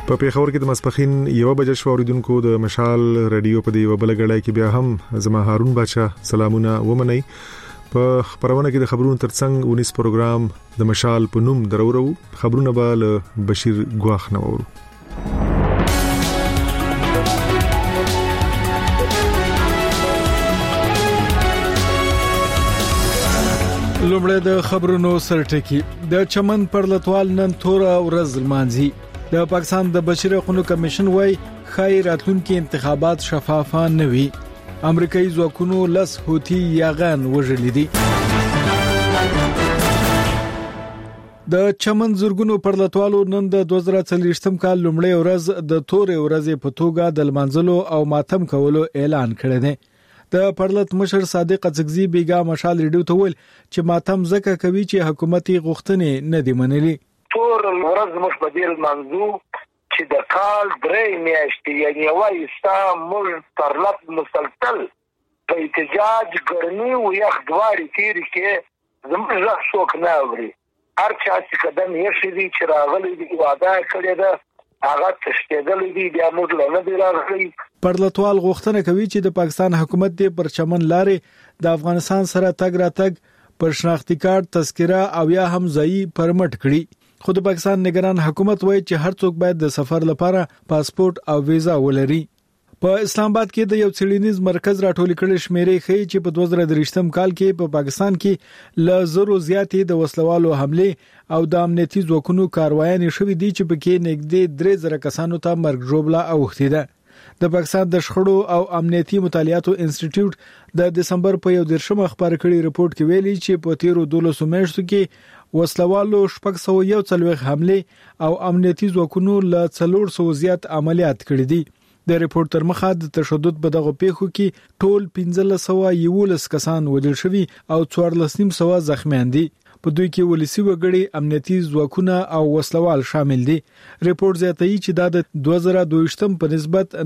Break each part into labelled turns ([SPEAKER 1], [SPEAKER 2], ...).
[SPEAKER 1] په پیښور کې د ماسپخین 1 بجې شو اوریدونکو د مشال رادیو په دی وبلګړای کې بیا هم زما هارون بچا سلامونه ومني په خبرونه کې د خبرونو ترڅنګ 19 پروګرام د مشال په نوم درورو خبرونه به له بشیر ګواخ نه وورو
[SPEAKER 2] لومړی د خبرونو سرټکی د چمن پر لټوال نن تورا ورځ لمانځي د پاکستان د بشري حقوقو کمیشن وايي خیر راتلونکي انتخابات شفافه نه وي امریکایي ځواکونو لس هوتي یاغان وژلي دي د چمن زورګونو پر لټوالو نن د 2023م کال لومړی ورځ د تورې ورځې په توګه د لمانځلو او ماتم کولو اعلان کړی دی د پرلط مشر صادق څګزي بیګا مشال ریډیو ته ویل چې ماتم زکه کوي چې حکومتي غوښتنې نه دی منلي
[SPEAKER 3] تور ورځ مخبدل منځو چې د کال درې میاشتې یعنی وایي موږ پرلط مسلسل په احتجاج ګرمي او یخ دواري تیر کې زموږ څوک نه اوري هر چا چې قدم یې شي چې راغلي دی وعده کړی ده هغه تشکیدل دي بیا موږ له نه راغلي
[SPEAKER 2] پرلطوال غوښتنه کوي چې د پاکستان حکومت د پرچمن لارې د افغانستان سره تګ راتګ پر شناختی کارت تذکره او یا هم ځای پرمټ کړي خو د پاکستان نگران حکومت وایي چې هر څوک باید د سفر لپاره پاسپورت او ویزا ولري په اسلام آباد کې د یو څېړنیز مرکز راټول کړي شمیرې ښیي چې په 2023م کال کې په پاکستان کې ل زرو زیاتې د وسلوالو حمله او د امنیتي ځواکونو کاروایانې شوې دي چې پکې نږدې 3000 کسانو ته مرګ ژوبله اوښتې ده د پاکستان د شخړو او امنیتي مطالعاتو انسټیټیوټ د دسمبر په 11مه خبر کړي رپورت کې ویلي چې په 13 میاشتو کې وسلوالو 641 حمله او امنیتي ځواکونو له 400 زیات عملیات کړي دي د ریپورت تر مخه د تشدد په دغه پیښو کې ټول 1511 کسان وژل شوي او 1400 زخمیان دي په دوی کې ولسی وګړي امنیتي ځواکونه او وسلوال شامل دي ریپورت زیاتوي چې دا د 2022م په نسبت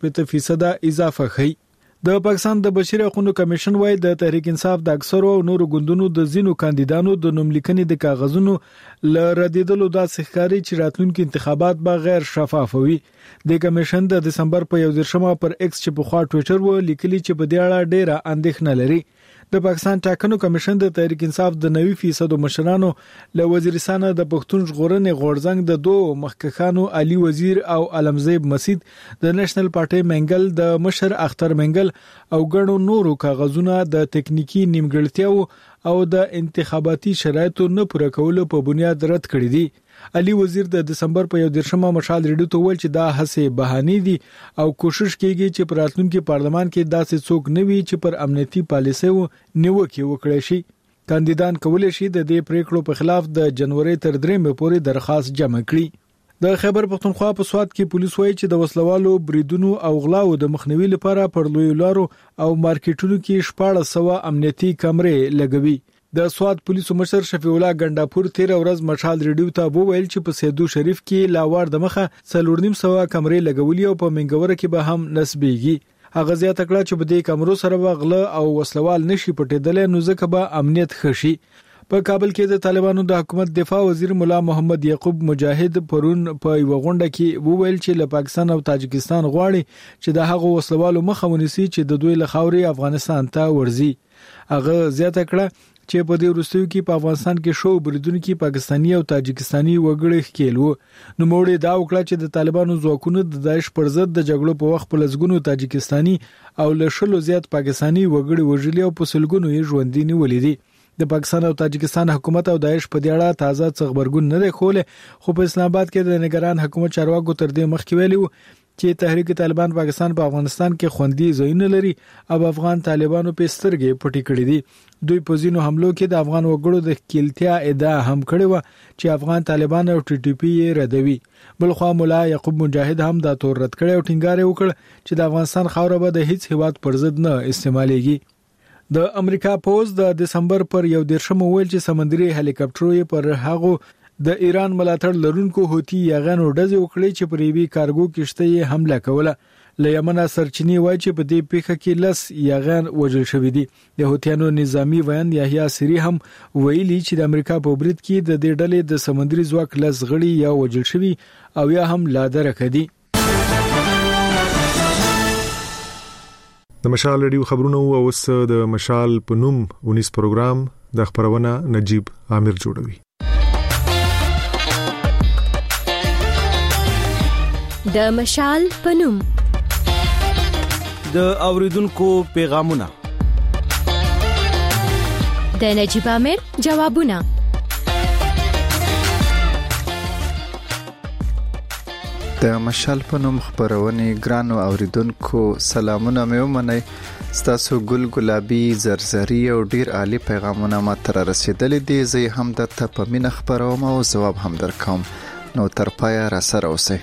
[SPEAKER 2] 9% اضافه ښیي د پاکستان د بشري حقوقو کمیشن وايي د تحریک انصاف د اکثرو نورو ګوندونو د زینو کاندیدانو د نوم لیکنې د کاغذونو ل ردیدلو د ښکاری چې راتلونکي انتخابات به غیر شفاف وي د کمیشن د دسمبر په 11مه پر ایکس چې په خوا ټوئیټر و لیکلي چې په دې اړه ډیره اندېښنه لري د پاکستان ټاکنو کمیشن د تحریک انصاف د 90% مشرانو له وزیرستان د پښتون ژغورنې غورځنګ د دوه مخکښانو علي وزیر او علمزیب مسید د نېشنل پارټي منګل د مشر اختر منګل او ګڼو نورو کاغذونه د تکنیکی نیمګړتیاو او د انتخاباتي شرایطو نه پوره کولو په بنیاد رد کړی دي علي وزیر د دسمبر په 11مه مشال ریډیو ته ویل چې دا هڅه بهاني دي او کوشش کیږي چې په راتلونکي پارلمان کې داسې څوک نه وي چې پر امنیتي پالیسیو نیوکه وکړي شي کاندیدان کولای شي د دې پریکړو په خلاف د جنوري تر 3 پورې درخواست جمع کړي د خیبر پختونخوا په سواد کې پولیس وایي چې د وسلوالو بریدونو او غلاو د مخنیوي لپاره پر لوی لارو او مارکیټونو کې 1400 امنیتي کمرې لګوي د سواد پولیسو مشر شفیع الله ګنداپور 13 ورځ مشال ریډیو ته وویل چې په سیدو شریف کې لاوار د مخه 4.5 کمرې لګولې او په منګوره کې به هم نسبېږي هغه زیاته کړه چې په دې کمرو سره غله او وسلوال نشي پټېدل نو ځکه به امنیت خشي په کابل کې د طالبانو د حکومت دفاع وزیر مولا محمد یعقوب مجاهد پرون په یو غونډه کې وویل چې له پاکستان او تاجکستان غواړي چې د هغو وسلوالو مخه ونیسي چې د دوی له خاورې افغانستان ته ورځي هغه زیاته کړه چې په دې وروستیو کې په افغانستان کې شو بریدونکو پاکستاني او تاجکستاني وګړي ښکیلو نو موړي دا وکړه چې د طالبانو ځواکونو د داعش پر ضد د جګړو په وخت په لزګونو تاجکستاني او لشلو زیات پاکستاني وګړي وژلي او په سلګونو یې ژوندۍ نیولې دي د پاکستان او تاجکستان حکومت او داعش په دې اړه تازه خبرګون نه دی خوله خو په اسلام آباد کې د نگران حکومت چارواکو تر دې مخکې ویلي چې تحریک طالبان پاکستان په افغانستان کې خوندي ځایونه لري او افغان طالبانو په سترګې پټي کړې دي دوی په ځینو حملو کې د افغان وګړو د کلتیا ادعا هم کړې و چې افغان طالبان او ټي ټي پی یې ردوي بلخوا مولا یعقوب مجاهد هم دا تور رد کړي او ټینګار وکړ چې د افغانستان خاوره به د هیڅ هیواد پر ضد نه استعمالېږي د امریکا پوز د دسمبر پر 11 ویل چې سمندري هلیکاپټرو پر هغو د ایران ملاتړ لرونکو هوتي یاغانو ډزې وکړې چې پر ایوي کارګو کشته یې حمله کوله له یمن سرچینی وایي چې په دې پیښه کې لس یاغان وژل شوی دي. د هوتیانو نظامی ویان یحیی سری هم ویلي چې د امریکا په برید کې د دې ډلې د سمندري ځواک لس غړي یا وژل شوی او یا هم لا درک دي.
[SPEAKER 1] د مشال رادیو خبرونه او اوس د مشال په نوم 19 پروګرام د خبرونه نجیب عامر جوړوي.
[SPEAKER 4] د مشال په نوم
[SPEAKER 5] د اوریدونکو پیغامونه،
[SPEAKER 4] د نجیب عامر جوابونه.
[SPEAKER 6] د مشال په نوم خبرونه ګرانو اوریدونکو سلامونه مې ومنئ. ستاسو ګل ګلابي زرزري او ډیر عالی پیغامونه ما تر رسیدلې دي. زه هم درته په مینه خبروم او جواب هم درکوم، نو تر پایه را سره اوسئ.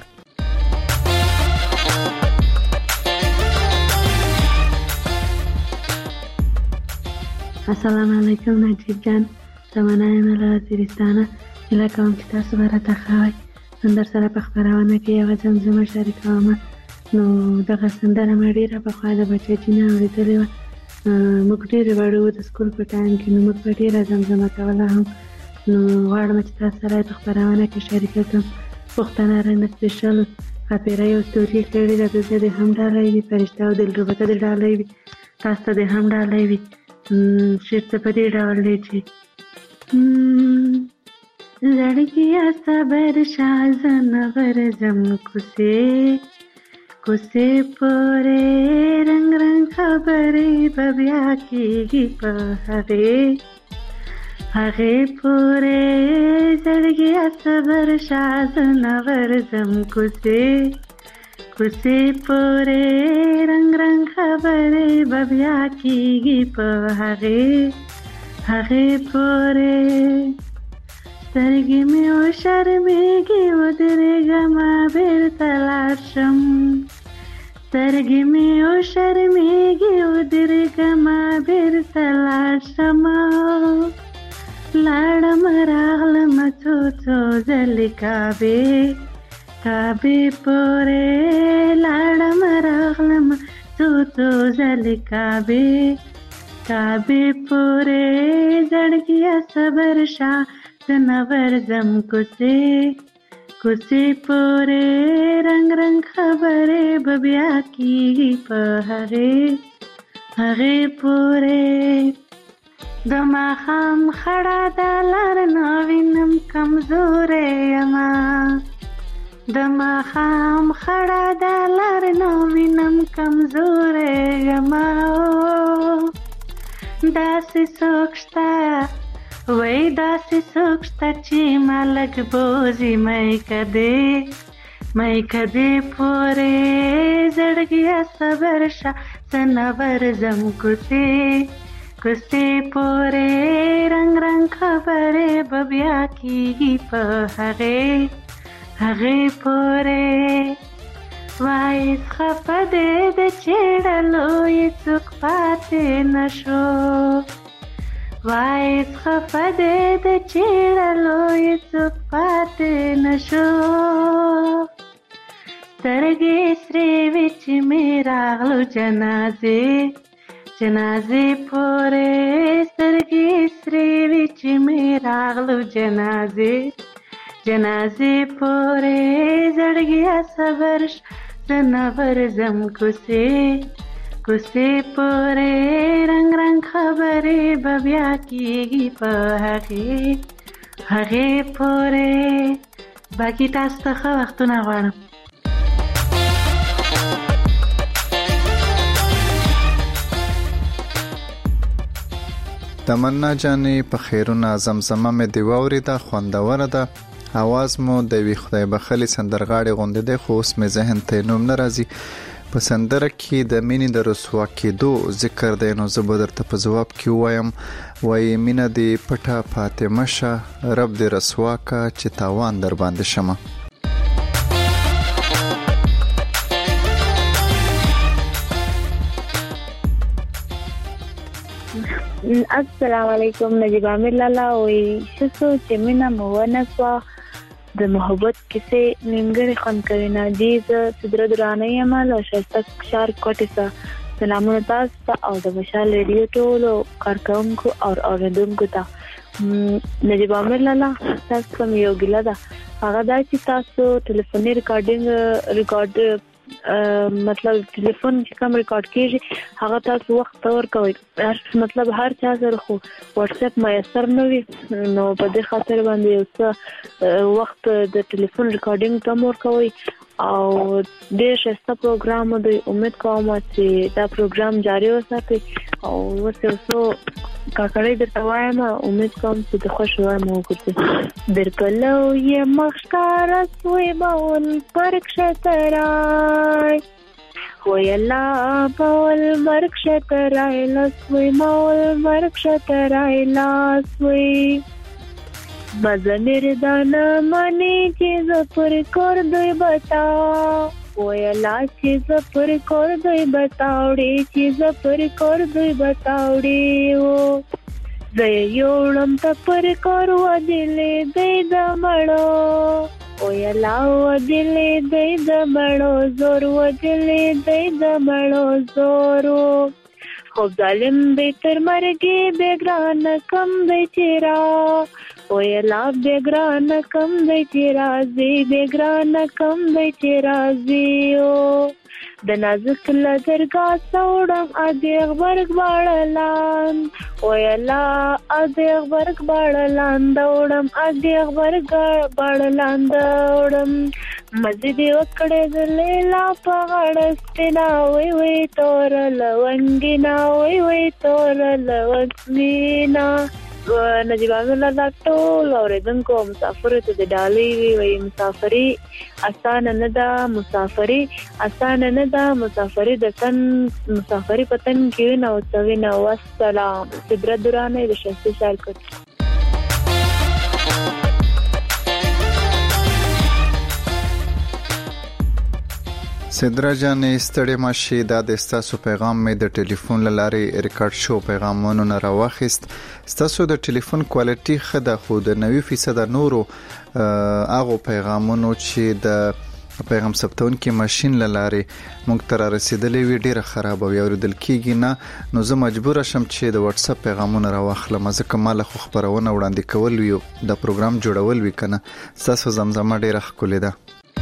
[SPEAKER 7] السلام علیکم نجیب جان، زمانه یم له وزیرستانه. هیله کوم چې تاسو به راته ښه وای. نن در سره په خپرونه کې یوه زمزمه شریکوم. نو دغه سندره مې ډېره پخوا د بچچي نه اورېدلې وه. موږ ډېرې وړو وو د سکول په ټایم کې، نو موږ به ډېره زمزمه کوله هم. نو غواړم چې تاسو سره په خپرونه کې شریکه کړم. پښتانه رنګ سپیشل ښاپیرۍ او ستوري کړي ده. د دې هم ډالۍ وي، فرشته او دلربته د ډالۍ وي، تاسو ته د هم ډالۍ وي. شعر ته په دې ډول دی چې زړګیا صبر شاه زنور زم کوسې پورې رنگ رنگ خبرې به بیا کېږي په هغې پورې زړګیا صبر شاه زنور زم کوسې پورې رنگ رنگ خبرې به بیا کېږي په هغې پورې سترګې مې وشرمېږي ودرېږمه بېرته لاړ شم. سترګې مې وشرمېږي ودرېږمه بېرته لاړ شم. لاړم راغلمه څو ځلې کعبې پورې لاړم راغلم څو ځلې کعبې پورې زړګیا صبر شاه زنور زم کوسې پورې رنگ رنگ خبرې به بیا کېږي په هغې پورې د ماښام خړه د لار نه وینم کمزورې یمه. د ماښام خړه د لار نه وینم کمزورې یمه. داسې څوک شته وای داسې څوک شته چې ما لږ بوځي میکه دې پورې زړګیا صبر شه زنور زم کوسې پورې رنگ رنگ خبرې به بیا کېږي په هغې پورې. وای خفه دې د چېړلو یې څوک پاتې نشو. وای خفه دې د چېړلو یې څوک پاتې نشو. سترګې سرې وې چې مې راغلو جنازې پورې. سترګې سرې وې چې مې راغلو جنازې پورې زړګیا صبر زنور زم کوسې پورې رنگ رنگ خبرې به بیا کېږي په هغې پورې. باقي تاسو ته ښه وختونه غواړم.
[SPEAKER 6] تمنا جانې په خیرونه زمزمه مې دی واورېده، خوندوره ده. आवाज مو د وی خدای بخلي سندرغاړي غونډې ده، خو اوس مې ذهن ته نوم نه راځي. په سندره کې د مینې د رسوا کېدو ذکر دی، نو زه به درته په جواب کې وایم وایي مینه دې پټه فاطمه شه، رب دې رسوا کا چې تاوان در باندې شمه.
[SPEAKER 8] السلام علیکم. نجیب عامر لالا وی شسو چې مینه مو ونسوا
[SPEAKER 7] د محبت کیسه نیمګړی خوند کوي. نادي ز صدر درانه یم له شایسته شار کوټه سلامونه تاسو ته او د مشال ریډیو ټولو کارکونکو او اوریدونکو ته. نجیب عامر لالا تاسو کوم یو ګیله ده هغه دا چې تاسو ټلیفوني ریکارډ مطلب ټلیفون چې کوم ریکارډ کیږي هغه تاسو وخت تور کوي. مطلب هر چا سره خو واتس اپ میسر نه وي نو په دې خاطر باندې یو څه وخت د ټلیفون ریکارډینګ ته مور کوي او ډېر ښه پروګرام دی. امید کوم چې دا پروګرام جاری وساتي او وسه کاکړې د توایم امید کوم چې د خوش وای مو کوته درپلو یې مخکار سوی باول پرک شترای ویلا باول مرک شترای لسوی باول مرک شترای لاسوی مزمیر دانا مانی چیز پر کر دوی بتاو ویلا چیز پر کر دوی بتاوڑی چیز پر کر دوی بتاوڑی و زیوڑم تا پر کر و دلی دی دمڑو ویلا و دلی دی دمڑو زور و دلی دی دمڑو زورو خوب ظالم بیتر مرگی بیگران کم بیچیرا ویلا بیگران کم بیچیرازی بیگران کم بیچیرازیو د نازک لدرگاه سوڑم ادیغ برگ باڑلان ویلا ادیغ برگ باڑلان دوڑم ادیغ برگ باڑلان دوڑم مزیدی وکڑے دلیلا پغڑستنا وی وی تور لونگینا وی وی تور لونگینا. نجیب عامر لالا ټول اوریدونکو مسافرو ته د ډالۍ وی مسافری اسانه نه ده مسافری اسانه نه ده مسافری د تن مسافری پتن کې نو توینا والسلام. صدر درانه د شخصي شرکت
[SPEAKER 6] صدرا جانې ستړي ماشي دا د ستاسو پیغام مې د ټلیفون لارې ریکارډ شو پیغامونو نه راوخیست. ستاسو د ټلیفون کوالټي خده خو د 90% نورو هغه پیغامونو چې د پیغام ثبتون کې ماشين لارې مونږ تر رسیدلې وی ډیره خراب او اوریدل کیږي نه نو زه مجبور شم چې د واتس اپ پیغامونه راوخلم ځکه مال خو خبرونه وړاندې کول وی د پروګرام جوړول وی کنه. تاسو زمزمه ډیره خولې ده.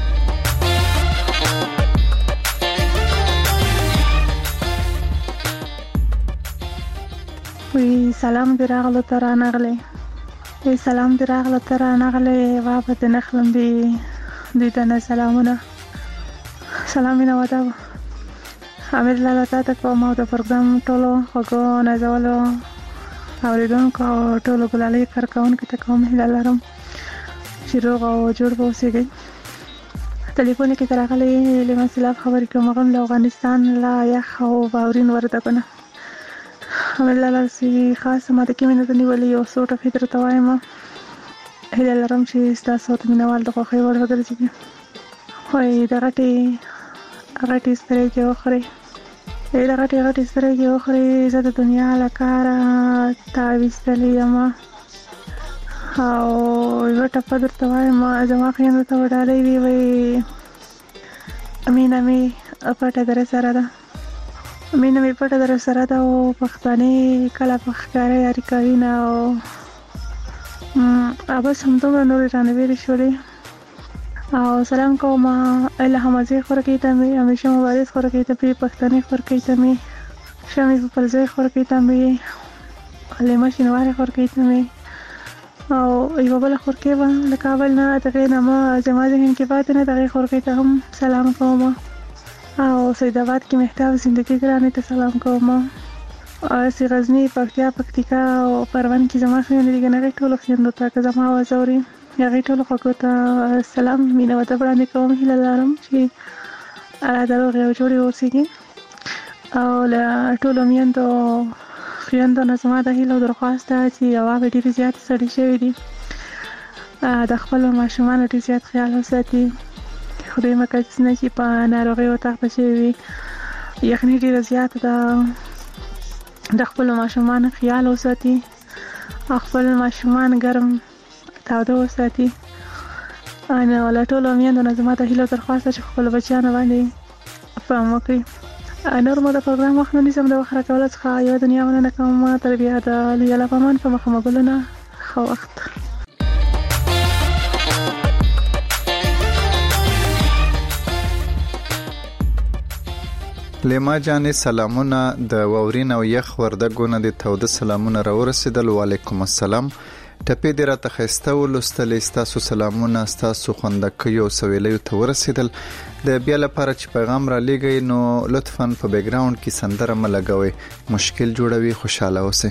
[SPEAKER 8] وی سلام دراغلو ترانغله وی سلام دراغلو ترانغله وابد نخلم بی دیدن سلامونه سلامونه ودا امیر لالا تا کوم د پروګرام ټولو خو نازولو اوریدونکو ټولو ګلالي کارکون کې ته کوم هلالرم شروع او جوړ ووسیږي. ټلیفون کې تراغله لمن سلام خبرې کوم غم له افغانستان لا یخ او باورین ورته کنه امیر لالا سی خاص ماده کې مینه د نیولې او سوټه فکر توایم هلالرم چې تاسو ته مینوال د خوخي ور وګرځي وای د غټي ستري کې اخري د غټي ستري کې اخري زه د دنیا لکاره تعويستلې ما او یو ټپ در توایم زما خین ته وډالې وی امینه می پټه در سره ده مینه می پټه در سره ده او پښتني کله پخکاري یاري کوي نه او اوبه هم دومره نورې رانه ویلې شولې او سلام کوم الهام ازي خورکې ته مې همیشه مبارز خورکې ته په پښتني خورکې ته مې شمې په پلځي خورکې ته مې علامه شینوار خورکې ته مې او یو بل خورکې و له کابل نه دغه نامه زما ذهن کې پاتې نه دغه خورکې ته هم سلام کوم او سید آباد کې مهتاب زندگی ګرانه ته سلام کوم او سی غزنی پکتیکا او پروان کې زما خو نه لګنه ټول خیندو ته زما وزوري هغه ټول خو ته سلام مینه وته وړاندې کوم هله لرم چې دروغ یو جوړي اوسېږي او له ټول میندو خیندو نه زما د هیلو درخواست ده چې یو ډیر زیات سړی شوی دی د خپل ماشومان ډیر زیات خیال وساتي خدای مکه چې نه چې په ناروغي او تخت شوی یخني ډیر زیات ده د خپل ماشومان خیال وساتي خپل ماشومان ګرم تاوده وساتي انا ولا ټول میندو زما ته هیله درخواست چې خپل بچیانو باندې پام وکړي. نور مو د پروګرام وخت نه نشم د وخت راکول څخه یو دنیا ونه کوم تر بیا د لیلا پامان په مخه مګلونه خو وخت.
[SPEAKER 6] لیما جانې سلامونه د وورین او یخ وردګونه د توده سلامونه راورسېدل. وعلیکم السلام. ټپې دې راته ښایسته ولوستلې. ستاسو سلامونه ستاسو خوندکیو او سویلیو ته ورسېدل. د بیا لپاره چې پیغام را لیږئ نو لطفاً په بیک ګراوند کې سندره مه لګوئ، مشکل جوړوي. خوشحاله اوسئ.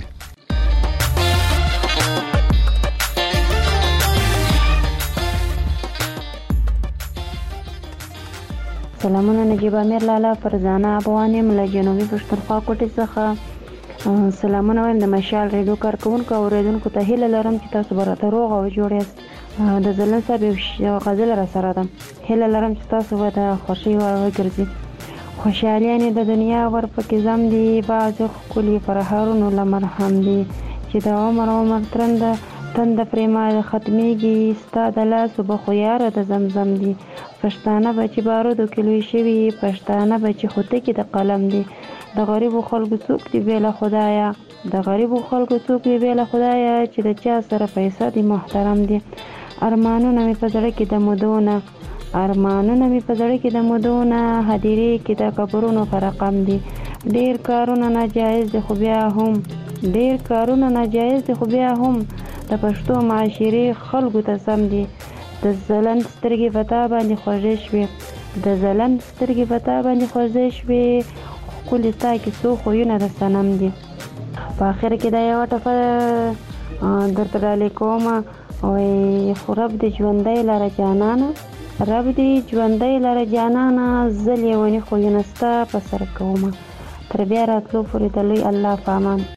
[SPEAKER 7] سلامونه نجیب امیر لالا فرزانه ابوانیم له جنوبي پښتونخوا کوټې څخه. سلامونه وایم د مشال ریډیو کارکونکو او اوریدونکو ته هیله لرم چې تاسو به راته روغ او جوړ یاست. د ځلن صاحب یو غزل را سره ده. هیله لرم چې تاسو به د خوښۍ وړ وګرځئ. خوشحالیانې د دنیا ورپکې زم دي، بعضې ښکلي فرهارونو له مرهم دي، چې د عمر تند پریما ختمیږي، ستا د لاسو به خو یاره د زمزم دي. پښتانه به چې بارودو کې لوی شوي، پښتانه به چې خوتکې د قلم دي. د غریبو خلکو څوک دی بې له خدایه، د غریبو خلکو څوک دی بې له خدایه، چې د چا سره پیسه دی محترم دي. ارمانونه مې په زړه کې د مودونه، ارمانونه مې په زړه کې د مودونه، هدیرې کې د قبرونو په رقم دي. ډېر کارونه ناجایز دي خو بیا هم، ډېر کارونه ناجایز دي خو بیا هم د پښتو معاشرې خلکو ته سم دي. د ځلند سترګې په تا باندې خوږې شوې، د ځلند سترګې په تا باندې خوږې شوې، ښکلي ستا کیسو خویونه د صنم دي. په آخر کې دا یوه ټپه درته ډالۍ کومه، وایي خو رب دې ژوندی لره جانانه، رب دې ژوندی لره جانانه، زه لیوني خویونه ستا په سر کومه. تر بیا راتلو پورې د لوی الله په امان.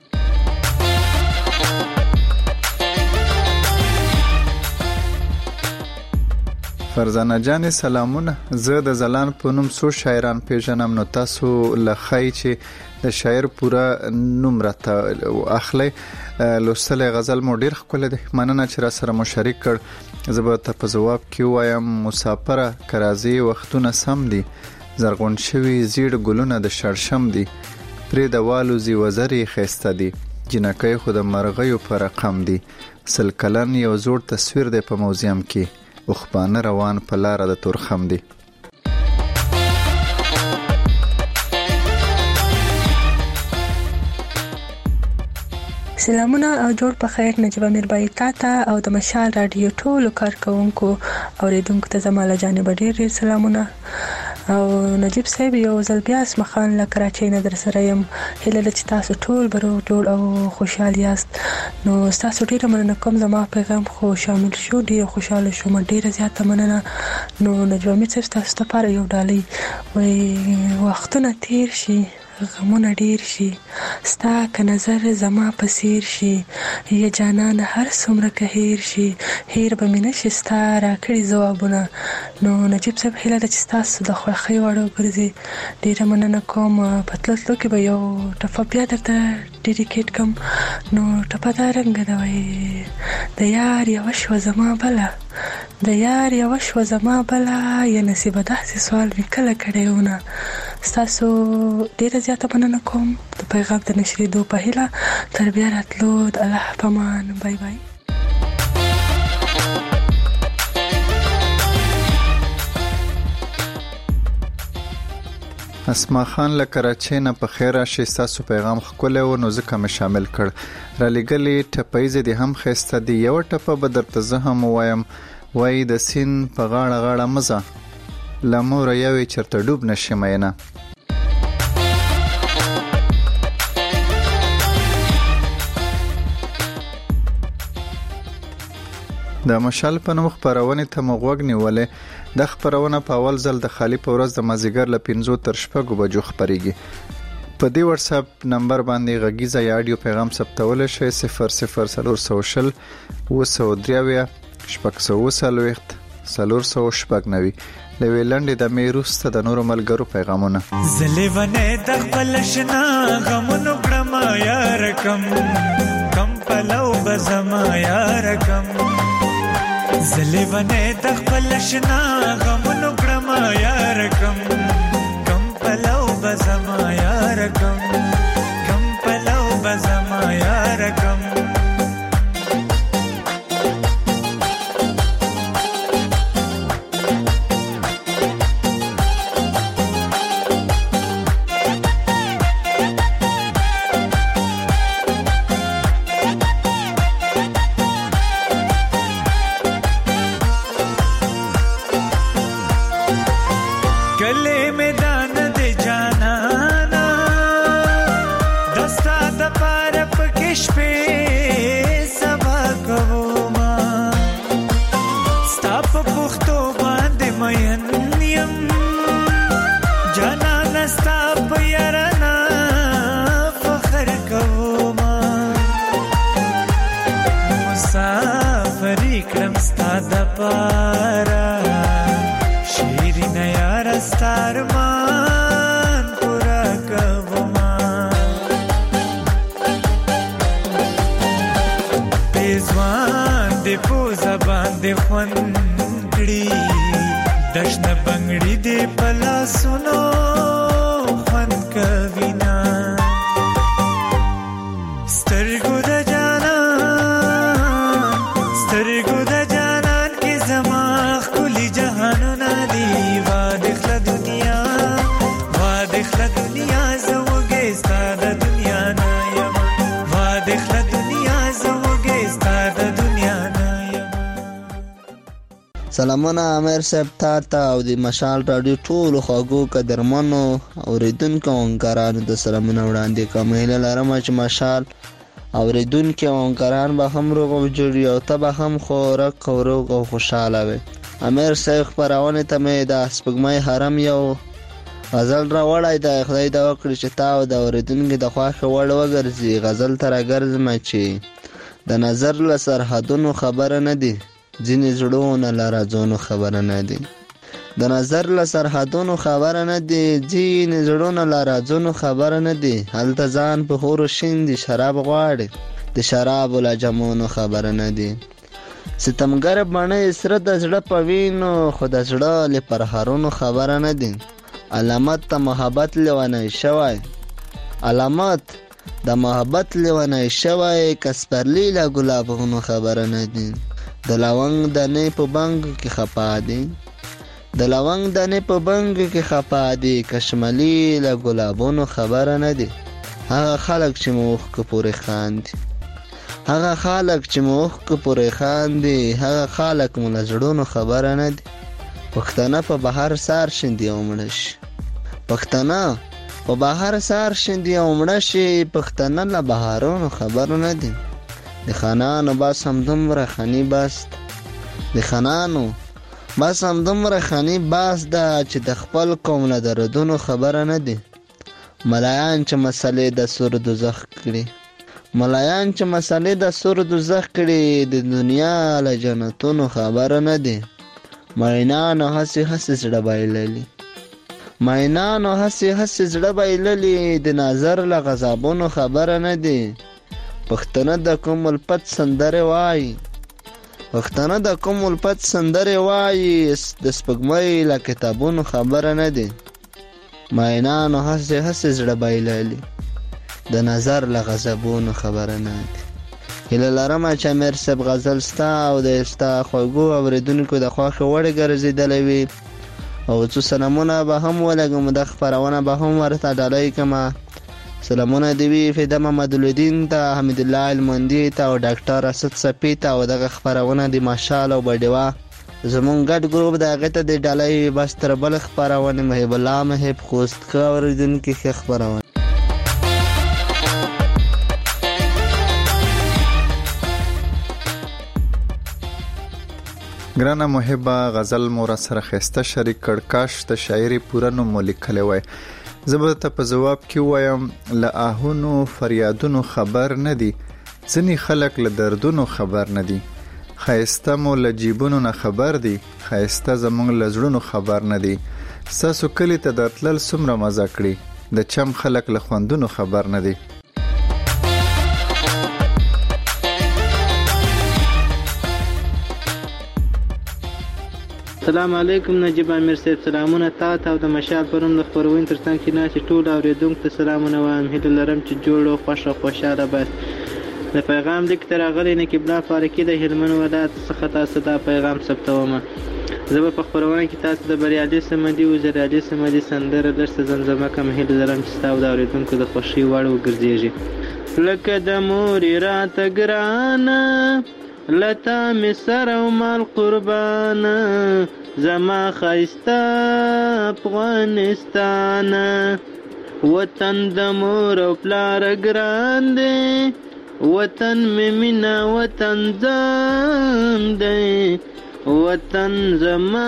[SPEAKER 6] فرزانه جانې سلامونه. زه د زلان په نوم څو شاعران پیژنم، نو تاسو لخی چې د شاعر پوره نوم راته اخلي. لوستل غزل مو ډیر ښکلی دی. مننه چې را سره مو شریک کړ. زه به ته په جواب کې وایم مسافره کرازي وختونه سم دي، زرغون شوي زیړ ګلونه د شړشم دي، پرې د والوزي وزرې ښایسته دي، جنکۍ خو د مرغیو په رقم دي، سل کلن یو زوړ تصویر دی په موزیم کې، اوخبانه روان په لاره د تورخم دي.
[SPEAKER 9] سلامونه او جوړ په خیر نجیب امیر بای تا او د مشال رادیو ټولو کارکونکو اوریدونکو ته زما له جانبه ډیر سلامونه. او نجیب صاحب یو ځل بیا اسمخان له کراچۍ نه در سره یم. هیله ده چې تاسو ټول به روغ جوړ او خوشحال یاست. نو تاسو ډیره مننه کوم، زما پیغام خو شامل شو، ډیره خوشحاله شوم، ډیره زیاته مننه. نو نجیب امیر صاحب تاسو لپاره یو ډالۍ، وایي وختونه تیر شي غمونه ډیر شي، ستا که نظر زما په څیر شي، یا جانان هر څومره که هیر شي، هیر به مې نشي ستا راکړي ځوابونه. نو نجیب صاحب هیله ده چې ستاسو د خوښۍ وړ وګرځي. ډیره مننه کوم. په تلو کې به یو ټپه بیا درته ډیډیکیټ کوم. نو ټپه دا رنګه ده، وایي د یار یوه شوه زما بله، د یار یوه شوه زما بله، یا نصیبه داسې سوال مې کله کړی ونه. ستاسو ډیره زیاته مننه کوم د پیغام د نشریدو په هیله. تر بیا راتلو د الله په امان. بای بای.
[SPEAKER 6] اسما خان له کراچۍ نه په خیر راشي. ستاسو پیغام ښکلی و نو ځکه مې شامل کړ. را لېږلې ټپیزې دې هم ښایسته دي. یوه ټپه به درته زه هم ووایم. وایي د سیند په غاړه غاړه مزه، له موره یوې چرته ډوب نشي مینه. د مشال په نوم خپرونې ته مو غوږ نیولې. د خپرونه په اول ځل د خالی په ورځ د مازیګر له 5 تر 6 بجو خپریږي. په دې واتس اپ نمبر باندې غږیزه یا اډیو پیغام ثبتول شي 00420 203 شپږ 490 لوي لنډې د میروسته د نورو ملګرو پیغامونه.
[SPEAKER 10] زلیونه د خپل شنا غمونو کړم یار کم کم پلو بزما یار کم زلی ونه د خپل شنا غمونو کړم یار کم پلو بزما یار کم پلو بزما یار کم
[SPEAKER 11] سلامونه امیر صاحب تا او د مشال رادیو ټول خواږو قدرمنو اوریدونکو اونکارانو د سلامونه وړاندې کوم. هیله لرم چې مشال اوریدونکو اونکاران به هم روغ او جوړ او ته به هم خوراک او روغ او خوشاله وي. امیر صاحب خبرونه ته مې د سپګمای حرم یو غزل را وړای د خدای د وکړي چې تا او د اوریدونکو د خواخه وړ وګرځي. غزل تر ګرځم چې د نظر له سرحدونو خبره نه دی، ځینې زړونه له رازونو خبره نه دي. د نظر له سرحدونو خبره نه دي، ځینې زړونه له رازونو خبره نه دي. هلته ځان په خورو شین دي شراب غواړي، د شرابو له جامونو خبره نه دي. ستمګر باندې سره د زړه په وینو، خو د زړه له پرهارونو خبره نه دي. علامت د محبت لیونی شوی، علامت د محبت لیونی شوی، کسپرلی له ګلابونو خبره نه دي. د لونګ دانې په بنګ کې خپا دي، د لونګ دانې په بنګ کې خپا دي، کشملی له ګلابونو خبره نه دي. هغه خلک چې موخ کې پورې خاندي، هغه خلک چې موخ کې پورې خاندي، هغه خلک مو له زړونو خبره نه دي. پښتانه په بهر سار شندي او مړه شي، پښتانه په بهر سار شندي او مړه شي، پښتانه له بهارونو خبره نه دي. د خانانو بس هم دومره خاني باست، د خانانو بس هم دومره خاني باست ده چې د خپل قوم له دردونو خبره نه دي. ملایان چې مسلې د سور دوزخ کړي، ملایان چې مسلې د سور دوزخ کړي، د دنیا له جنتونو خبره نه دي. مینانو هسې هسې زړه بایللي، مینانو هسې هسې زړه بایللي، د نظر له غضبونو خبره نه دي. پښتانه د کوم الفت سندره وایي، پښتانه د کوم الفت سندره وایي، د سپګمۍ له کتابونو خبره نه دي. مینانو هسې هسې زړه بایللي، د نظر له غضبونو خبره نه دي. هیله لرم چې امیر صاحب غزل ستا او د ستا خوږو اوریدونکو د خوښې وړ ګرځېدلی وي، او څو سلامونه به هم ولګم، د خپرونه به هم ورته ډالۍ کړمه. سلامونه دی وی فیدا محمد الدین ته، حمید الله المندی ته، او ډاکټر اسد صفی ته، او دغه خبرونه دی ماشال او بډیوا زمون ګډ ګروپ د هغه ته د ډالۍ بس تر بل خبرونه محب الله محب خوست کا اوریدونکو ښه خبرونه.
[SPEAKER 6] ګرانه محبه غزل مور سره خسته شریک کړکاش ته شاعري پوره نو ملکله وای. زبر ته په جواب کې وایم له آهونو فریادونو خبر نه دي، ځنی خلک له دردونو خبر نه دي. خایسته مو له جیبونو نه خبر دي، خایسته زمونږ له زړونو خبر نه دي. ستاسو کلی ته درتلل څومره مزه کړي، د چم خلک له خوندونو خبر نه دي.
[SPEAKER 12] السلام علیکم نجیب امیر صاحب، سلامونه تاسو او د مشال پروم د خبرونې ترڅنګ کې ناشې ټول اوریدونکو ته سلامونه وایم. هیله لرم چې جوړ او خوښ او خوشاله بس. د پیغام لیک تر راغلی نقیب الله فاروقي د هلمند ولایت څخه تاسو دا پیغام ثبتوم. زه به په خبرونه کې تاسو د بریالي سمدي او زریالي سمدي سندره درس زمزمه کوم. هیله لرم چې تاسو د اوریدونکو د خوښي وړ وګرځيږي. لکه د مور راته ګرانه لتا می سر او مال قربان، زما خایسته افغانستان. وطن د مور او پلار ګران دی، وطن می مینا وطن زم دی، وطن زما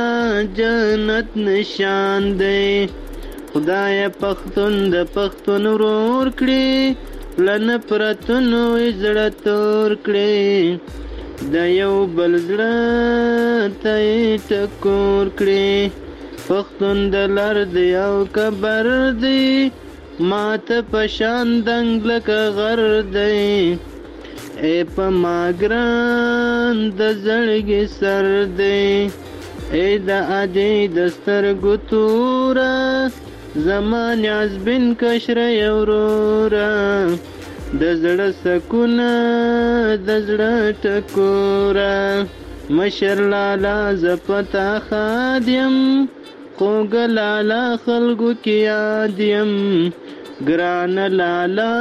[SPEAKER 12] جنت نشان دی. خدای پښتون د پښتون ورور کړي، لن پرتونو زړه تور کړي، د یو بل زړه ته ټکور کړي. پښتون د لر دی او کبر دی، ماته پشان دنګ لکه غر دی. ای په ما ګران د زړګي سر دی، ای د ادي د سترګو توره، زما نیازبین کشره اورورا. د زړه سکونه د زړه ټکوره، مشر لالا زپتا خادیم، خوږ لالا خلکو کې یاد یم. ګران لالا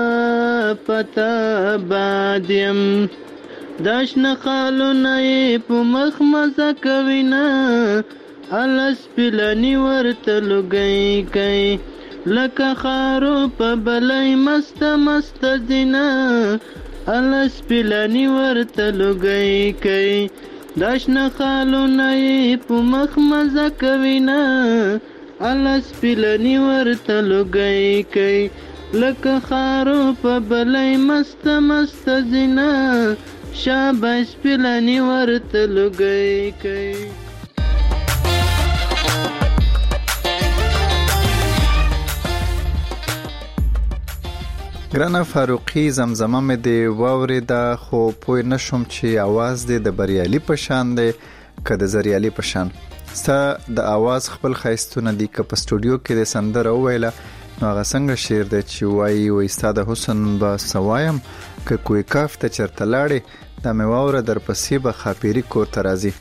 [SPEAKER 12] پتا باد یم، داشنه خالونه یې په مخ مزه کوینه، الس پلنی ورته لګی کوي، لکه خارو په بلای مست مست زینا، الس پلنی ورته لګی کوي. داشنه خالونه یې په مخ مزه کوینه، الس پلنی ورته لګی کوي، لکه خارو په بلای مست مست زینا، شاباش پلنی ورته لګی کوي.
[SPEAKER 6] ګرانه فاروقي زمزمه مې دی واورېده، خو پوه نشم چې आवाज دې د بریالي په شان دی که د زریالي په شان. ستا د आवाज خپل ښایستونه دي، که په سټوډیو کې د سندره وویله نو هغه څنګه شعر دی چې وایي ستا د حسن به څه وایم، که کوی کاف ته چېرته لاړې دا مې واوره درپسې به خاپیري کور ته راځي.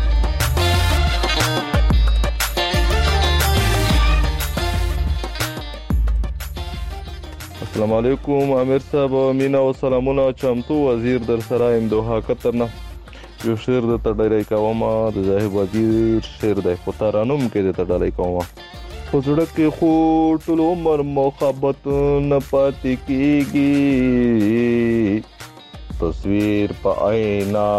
[SPEAKER 13] السلام علیکم امیر صاحب، مینا و سلامونه. چمتو وزیر در سره ام دوها قطر نه یو شعر د تډری کومه، د زاهد وزیر شعر د خو ترانم کې د تډری کومه. په زړه کې خو ټول عمر محبت نه پاتې کیږي، تصویر په آئینه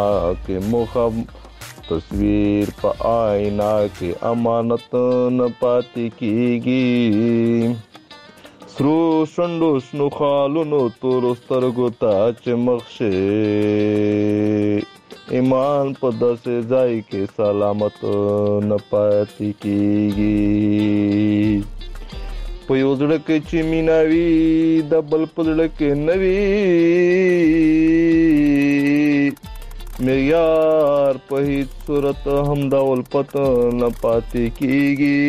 [SPEAKER 13] کې تصویر په آئینه کې امانت نه پاتې کیږي. سرو شندو شنو خالونو تورو سترګو ته چې مخ شي، ایمان په داسې ځای کې سلامت نه پاتې کیږي. په یو زړه کې چې مینه وي د بل په زړه کې نه وي، معیار په هیڅ صورت هم ډول پته نه پاتې کیږي.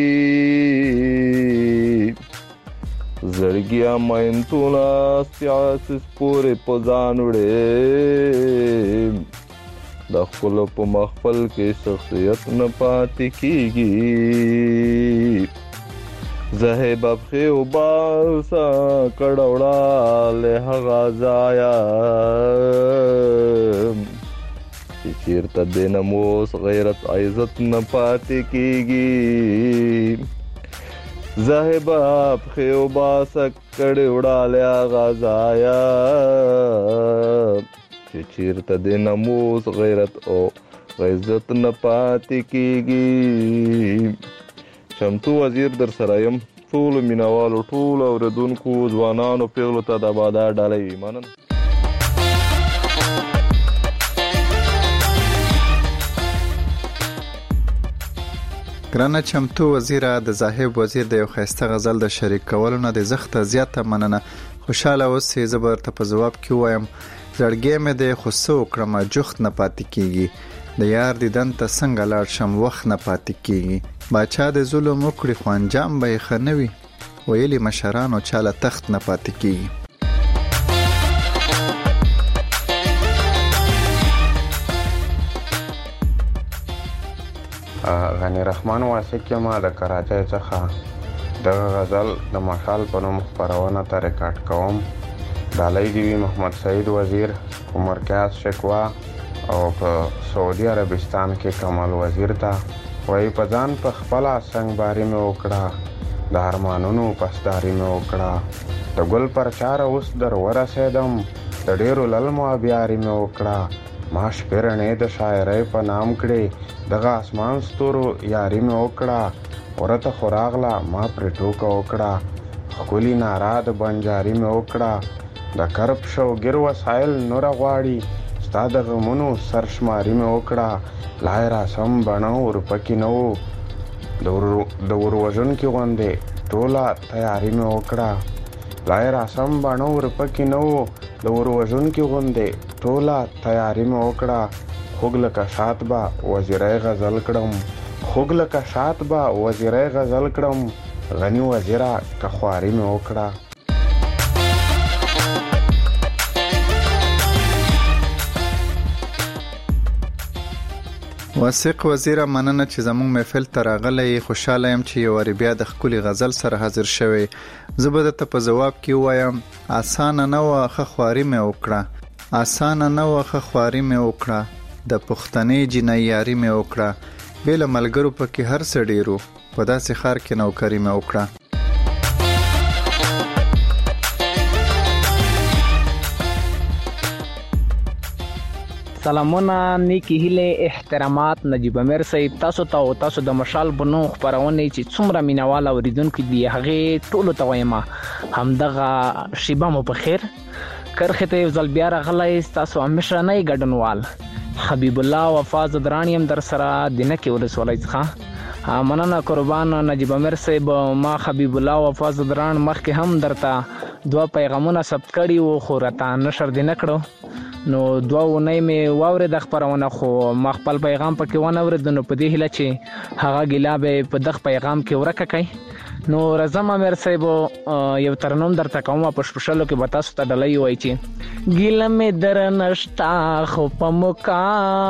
[SPEAKER 13] زړګیا مینتونه سیاسس پورې په ځان وړې، د خپل په مخفل کې شخصیت نه پاتې کیږي. زهب ابخي او باسا کډوړه له هغه ځایا، چې چیرته د ناموس غیرت عزت نه پاتې کیږي. زاهباب خیو باسک کڑی اڑالیا غازایا، چې چیرته د ناموس غیرت او عزت نه پاتې کیږي. چمتو وزیر در سره یم، ټول مینوالو ټول اوریدونکو ځوانانو پیغلو ته د بادا ډالۍ وي. مننه.
[SPEAKER 6] ګرانه چمتو وزیره، د زاهب وزیر د یو ښایسته غزل د شریک کولو نه د زخته زیاته مننه. خوشاله اوسې. زه به ورته په ځواب کې ووایم زړګی مې دی خو څه وکړم جخت نه پاتې کیږي. د یار دیدن ته څنګه لاړ شم وخت نه پاتې کیږي باچا د ظلم وکړي خو انجام به یې ښه نه وي ویلي مشرانو چاله تخت نه پاتې کیږي
[SPEAKER 14] غنی رحمان واسق یم د کراچۍ څخه دغه غزل د مشال په نوم خپرونه ته ریکارډ کوم ډالۍ دی وی محمد سعید وزیر عمر کیاس شکوا او په سعودي عربستان کې کمال وزیر ته وای په ځان په خپل څنګهباري مې وکړه د ارمانونو پسداري مې وکړه د ګل پر چار اوس در ورسېدم د ډېرو للمو بیاري مې وکړه ما شپېرنې د شاعرۍ په نام کړې دغه اسمان ستورو یاري مې وکړه ورته خو راغله ما پرې ټوکه وکړه ښکلي ناره د بنجاري مې وکړه د کرب شوګیر وسایل نوره غواړي ستا د غمونو سرشماري مې وکړه لا یې راسم بڼه ورپکې نه و د وروژونکي غوندې ټوله تیاري مې وکړه لا یې راسم بڼه ورپکې نه و د وروژونکي غوندې ټوله تیاري مې وکړه خوږ لکه شات به وزیری غزل کړم خوږ لکه شات به وزیری غزل کړم غني وزیره که خواري مې وکړه
[SPEAKER 6] واسق وزیره مننه چې زموږ محفل ته راغلی خوشاله یم چې یو وارې بیا د ښکلي غزل سره حاضر شوی زه به درته په ځواب کې ووایم اسانه نه وه ښه خواري مې وکړه اسانه نه وه ښه خواري مې وکړه د پښتنې جینۍ یاري مې وکړه بې له ملګرو پکې هر څه ډېرو په داسې ښار کې نوکري مې وکړه
[SPEAKER 15] سلامونه نیکی هیله احترامات نجیب امیر صاحب تاسو ته او تاسو د مشال بنو خبرونه چې څومره مینوال اوریدونکو دی هغه ټولو ته وایم همدغه شیبه مو په خیر کرخه ته ځل بیا راغلی تاسو همیشه نه ګډنوال حبیب الله وفاز درانیم در سره دینه کې ولسوالۍ څخه مننه قربان نجیب امیر صاحب ما حبیب الله وفاز دران مخکې هم درته دوه پیغامونه ثبت کړي وو خو راته نشر دې نه کړو نو دوه ونې مې واورېد خبرونه خو ما خپل پیغام پکې ونه اورېد نو په دې هیله چې هغه ګیله به په دغه پیغام کې ورکه کوي نو رضا امیر صاحب یو ترنم درته کوم په شپشلو کې به تاسو ته ډالۍ وایي چې ګیله مې در نشتا خو په موکا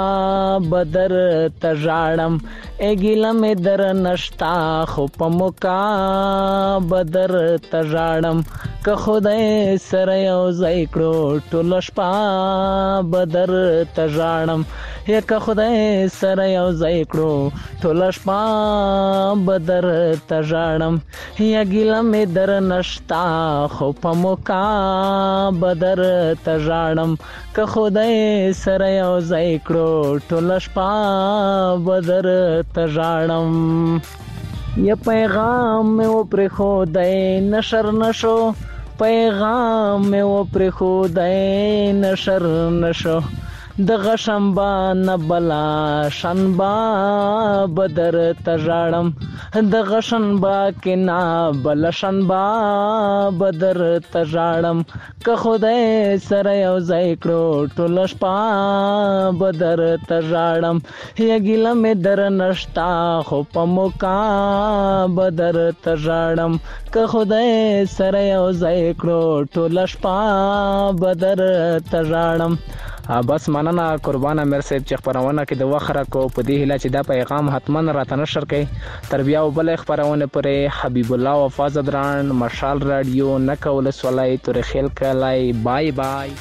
[SPEAKER 15] بدر ته ژاړم ګیله مې در نشتا خو په موکا بدر ته ژاړم که خدای سره یو ځای کړو ټوله شپه بدر ته ژاړم یا که خدای سره یو ځای کړو ټوله شپه بدر ته ژاړم یا ګیله مې در نشتا خو په موکا بدر ته ژاړم که خدای سره یو ځای کړو ټوله شپه بدر ته ژاړم یا پیغام مې وپرېښودی نشر نشو پیغام مې وپرېښودی نشر نشو د غشنبه نه بلا شنبه بدر ته ژاړم د غشنبه کې نه بلا شنبه بدر ته ژاړم که خدای سره یو ځای کړو ټوله شپه بدر ته ژاړم یا ګیله مې در نشتا خو په موکا بدر ته ژاړم که خدای سره یو ځای کړو ټوله شپه بدر ته ژاړم بس مننه قربان امیر صاحب چې خبرونه کې د وخره کو په دې هله چې دا پیغام حتما راته نشر کړي تر بیا بل خبرونه پرې حبیب الله وفاز دران مشال رادیو نکول سولای تر خیل کلای بای بای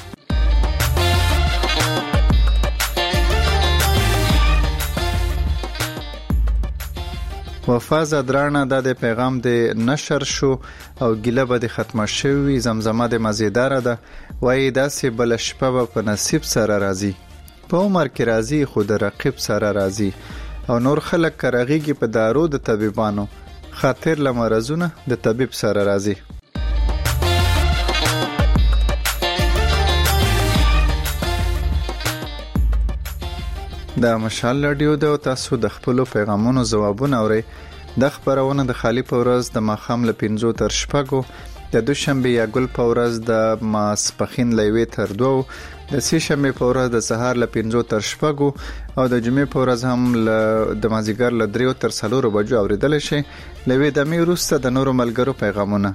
[SPEAKER 6] وفاز درانه د پیغام د نشر شو او ګیله به د ختمه شوی زمزمه د مزیدار ده وای داسې بل شپه په نصیب سره راځي په عمر کې راځي خو د رقیب سره راځي او نور خلک کرغیږي په دارو د طبيبانو خاطر لمرزونه د طبيب سره راځي دا مشال رادیو د تاسو د خپل پیغامونو ځوابونه اوري د خبرونه د خالی په ورځ د ماخام ل 5 تر شپږو د دوشنبه یا ګل په ورځ د ماسپخین لوي تر 2 د سې شنبه په ورځ د سهار ل 5 تر 6 او د جمعې په ورځ هم د مازیګر ل 3 تر 4 بجو اوریدل شي. لوي د می روسته د نورو ملګرو پیغامونه.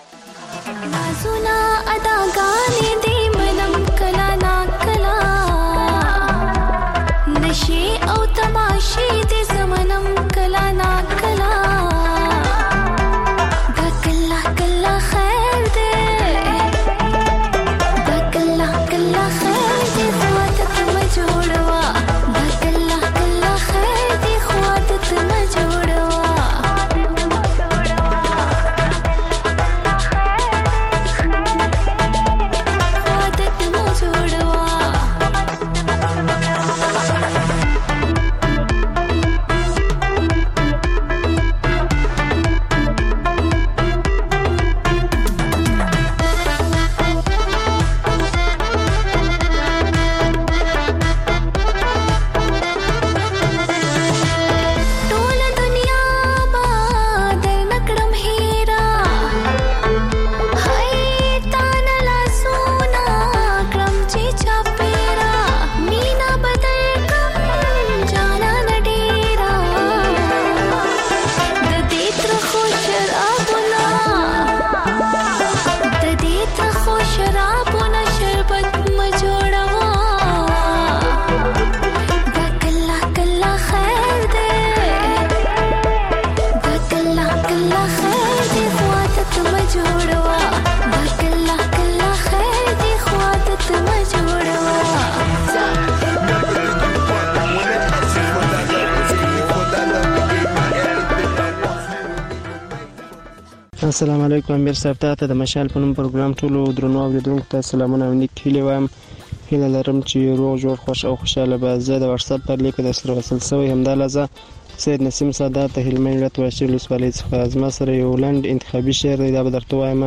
[SPEAKER 16] السلام علیکم. امیر صاحب ته د مشال په نوم پروګرام ټولو درنو اوریدونکو ته سلامونه او نیک هیله وایم. هیله لرم چې روغ جوړ خوش او خوشاله به. زه د واتس اپ پر لیک د سره وصل سوی همدا لازه سید نسیم سادات ته هلمند ولایت واشي لوسوالۍ څخه زما سره یو لنډ انتخابي شعر دی دا به درته وایم.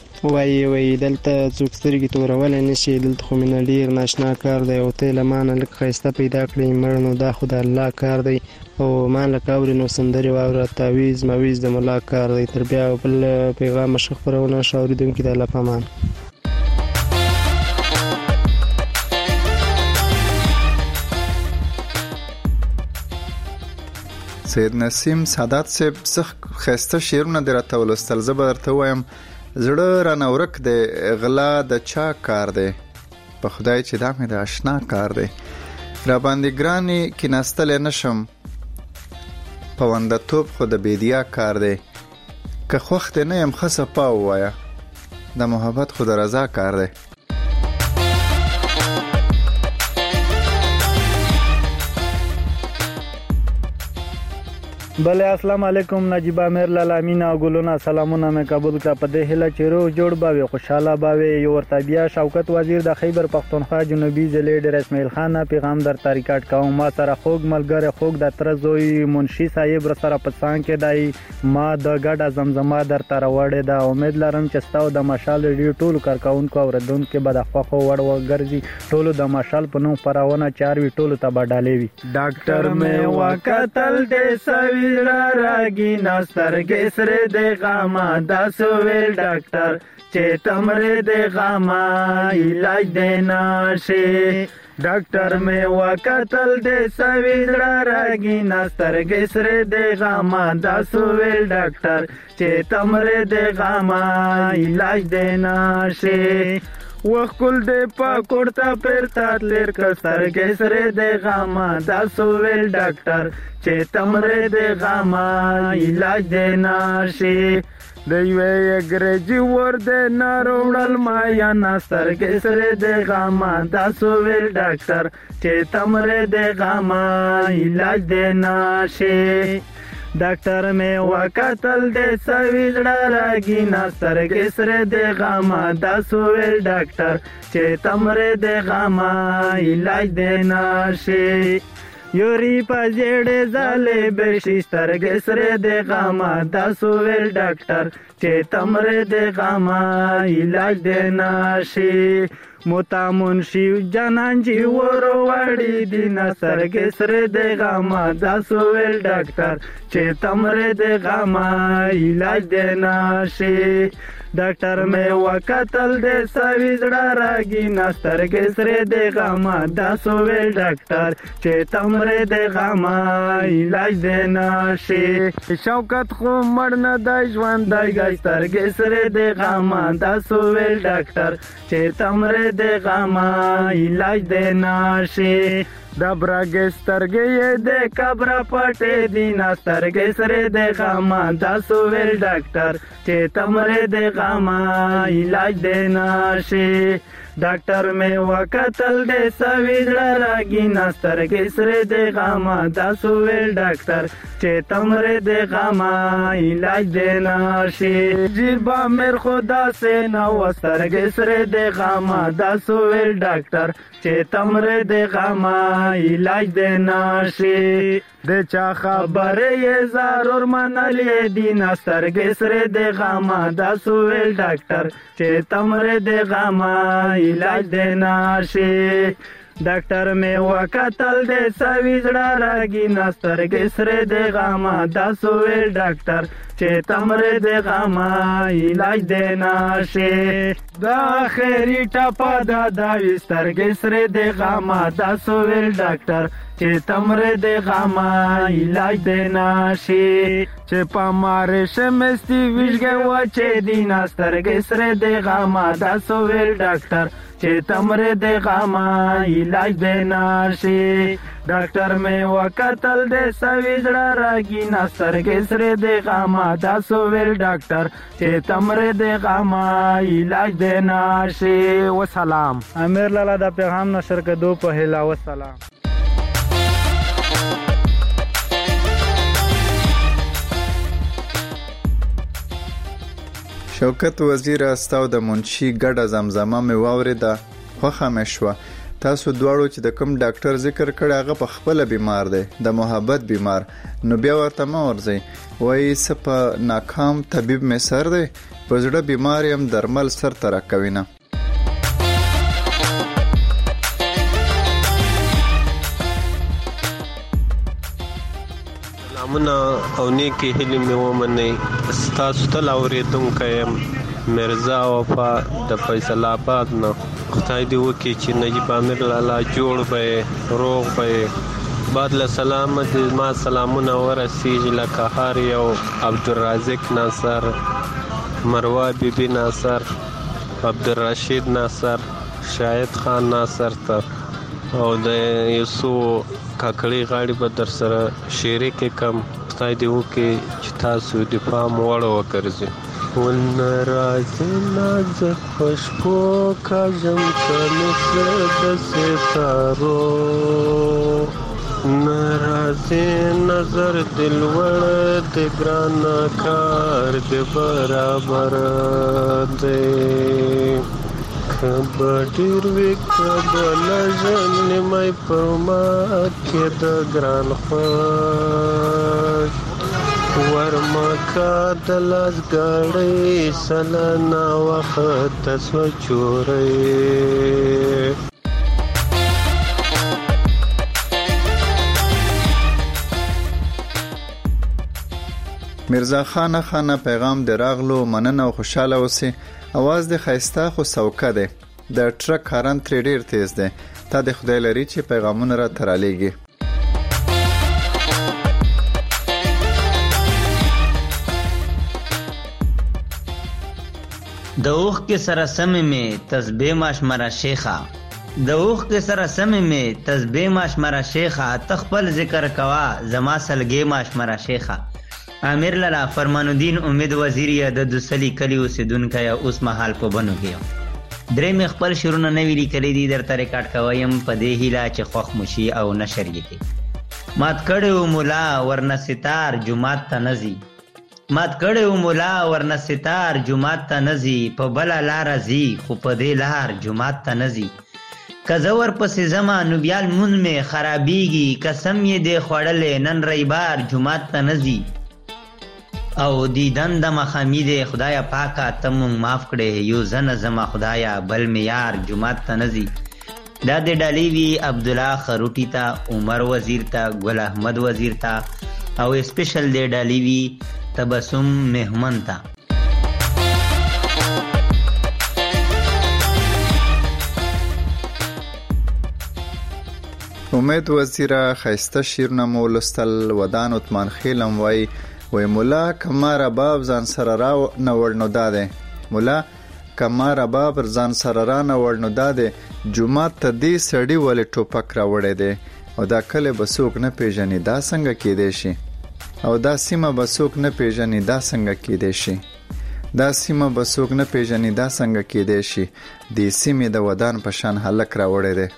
[SPEAKER 16] وای دلته څوک سترګې تورولای نشي، دلته خو مینه ډېر ناشنا کار دی او ته له مانه لږ ښایسته پیدا کړې مړ نو دا خو د الله کار دی او ما لکه اورې نو سندرې واوره تاویز مویز د ملا کار دی. تر بیا بل پیغام ښه خپرونه ښه اورېدونکي د الله په امان.
[SPEAKER 6] سید نسیم سادات صاحب څخه ښایسته شعرونه دې راته ولوستل. زه به درته ووایم زړه رانه ورک دی غلا د چا کار دی، په خدای چې دا مې د اشنا کار دی. را باندې ګرانې کیناستلی نشم، پونده‌توب خو د بیدیا کار دی. که خوښ دې نه یم ښه صفا ووایه، د محبت خو د رضا کار دی.
[SPEAKER 2] بله السلام علیکم. نجیب امیر لالامین او ګلونه سلامونه مې قبول کړه په دې هیله چې روغ جوړ به وي خوشحاله به وي. یو ورته بیا شوکت وزیر د خیبر پختونخوا جنوبي ضلع ډېر اسماعیل خان پیغام درته ریکارډ کوم. ما سره خوږ ملګری خوږ د تره زوی منشي صاحب سره په څنګ کې دی ما د ګډه زمزمه درته راوړې ده. امید لرم چې ستاسو د مشال ریډیو ټولو کارکونکو اوریدونکو به د خوښو وړ وګرځي. ټولو د مشال په نوم خپرونه چاروي ټولو ته به ډالۍ وي. ډاکټر مې وکتل دې سوي راگی نسترگی سر دے غاما دا سویل ڈاکٹر چه تمر دے غاما علاج دینا شے. ڈاکٹر میں وکتل دے سویل راگی نسترگی سر دے غاما دا سویل ڈاکٹر چه تمر دے غاما علاج دینا شے. وخل دې په کوړتا پرتا تلر کستر کسر دې غاما دا سویل ډاکټر چې تمره دې غاما علاج دې ناشي. د یوې انګریزي ور دې ناروړل ما یا نستر کسر دې غاما دا سویل ډاکټر چې تمره دې غاما علاج دې ناشي. ډاکټر مې وکتل دې سوي زړه راګي نستر کسر دې غاما دا سویل ډاکټر چې تمره دې غاما علاج دې ناشي. یوري پځړې زاله بشي سترګې سره دې غاما دا سویل ډاکټر
[SPEAKER 17] چې تمره د غما علاج د ناشي موتا منشي جانان جی ورو وړي دین سرګ سره د غما دا سوول ډاکټر چې تمره د غما علاج د ناشي ډاکټر مې وکتل د سويزړه راګي نسترګ سره د غما دا سوول ډاکټر چې تمره د غما علاج د ناشي شوکت خو مړ نه د ژوند د ګسترګ سره د غما دا سوول ډاکټر چې تمره د غما علاج د ناشي د برګسترګې د کبر پټې دین سترګې سره د غما دا سوول ډاکټر چې تمره د غما علاج د ناشي ډاکټر مې وکتل د سويزړه راګي نسترګې سره د غما دا سوول ډاکټر چې تمره د غما علاج د ناشي جیبا مر خدا سے نو سترګې سره د غما دا سوول ډاکټر چې تمره د غما علاج د ناشي د چا خبرې ضرور منلې دین سترګې سره د غما دا سوول ډاکټر چې تمره د غما علاج د ناشي ډاکټر مې وکتل د سويزړه راګي نسترګې سره د غما دا سوول ډاکټر چې تمره د غما علاج د ناشي دا خیری ټپا دا سترګې سره د غما دا سوول ډاکټر چې تمره د غما علاج د ناشي چې پماره شمستي ویژګه و چې دین سترګې سره د غما دا سوول ډاکټر چې تمره د غما علاج د ناشي ډاکټر مې وکتل د سويزړه راګي نسترګې سره د غما دا سوول ډاکټر چې تمره د غما علاج د ناشي وسلام امیر لالا دا پیغام نشر کدو په هلا وسلام
[SPEAKER 6] شوکت وزیر استاو د منشي ګډه زمزمه مې واوریده خوښه مې شوه تاسو دواړو چې د کوم ډاکټر ذکر کړی هغه په خپله بیمار دی د محبت بیمار نو بیا ورته مه ورځئ وایي څه په ناکام طبیب مې سر دی په زړه بیمار یم درمل سر ته راکوي نه
[SPEAKER 18] سلامونه او نیکی هیلې مې ومنئ ستاسو تل اورېدونکی یم مرزا وفا د فیصل آباد نه خدای دې وکړي چې نجیب امیر لالا جوړ به روغ به بعد له سلام دې ما سلامونه ورسیږي لکه هر یو عبدالرازق ناصر مروه بیبي ناصر عبدالرشید ناصر شاهد خان ناصر ته او د یوسو کاکړي غاړي به در سره شریک کم خدای دې وکړي چې تاسو د پام وړ وګرځئ ونرازي نازک خوشبو کاږم کله د ستارو نرازي نظر دلوړ د ګران کار د برابر دی کبډیر وی کبل جنمای پرما کې د ګران خوش ورما کا د لاس غړې سلنا وخت سو چورې
[SPEAKER 6] مرزا خانه پیغام د راغلو مننه او خوشاله اوسئ اواز د خایسته خو سوکه دی د ټرک هارن ترې ډیر تیز دی تا د خدای لري چې پیغامونه را ترالیږي
[SPEAKER 19] د اوخ کې سره سمې مې تسبیح ماشمره شیخه د اوخ کې سره سمې مې تسبیح ماشمره شیخه تخپل ذکر کوا زما سلګې ماشمره شیخه امیر لالا فرمان الدین امید وزیر د دوسلی کلی اوسیدونکی اوس مهال په بنو کې درې مې خپل شعرونه نوي لیکلي دي درته ریکارډ کوم په دې هیله چې خوښ مو شي او نشر یې کړي مات کړی مولا ورنه ستار جومات ته نځي مات کړی مولا ورنه ستار جومات ته نځي په بله لاره ځي خو په دې لار جومات ته نځي که زه ورپسې ځمه نو بیا لمونځ مې خرابېږي قسم یې دی خوړلی نن ریبار جومات ته نځي او دیدن د مخامی دی خدایا پاکه ته مونږ معاف کړې یو زنه زما خدایا بل معیار جمعات ته نه ځي. دا د ډالۍ وي عبدالله خروټي ته، عمر وزیر ته، ګل احمد وزیر ته او سپیشل د ډالۍ وي تبسم مهمن ته.
[SPEAKER 6] امید وزیره خیسته شیرونه مو لستل. ودان عثمان خیلم وای مولا کما رباب ځان سره را نه وړنو داده، مولا کما رباب ځان سره را نه وړنو داده، جمعه ته دې سړی ولې ټوپک را وړی دی او دا کله بسوک نه پیژني دا څنګه کېدی شي، او دا سیمه بسوک نه پیژني دا څنګه کېدی شي، دا سیمه بسوک نه پیژني دا څنګه کېدی شي، دې سیمه د ودان په شان هلک را وړی دی.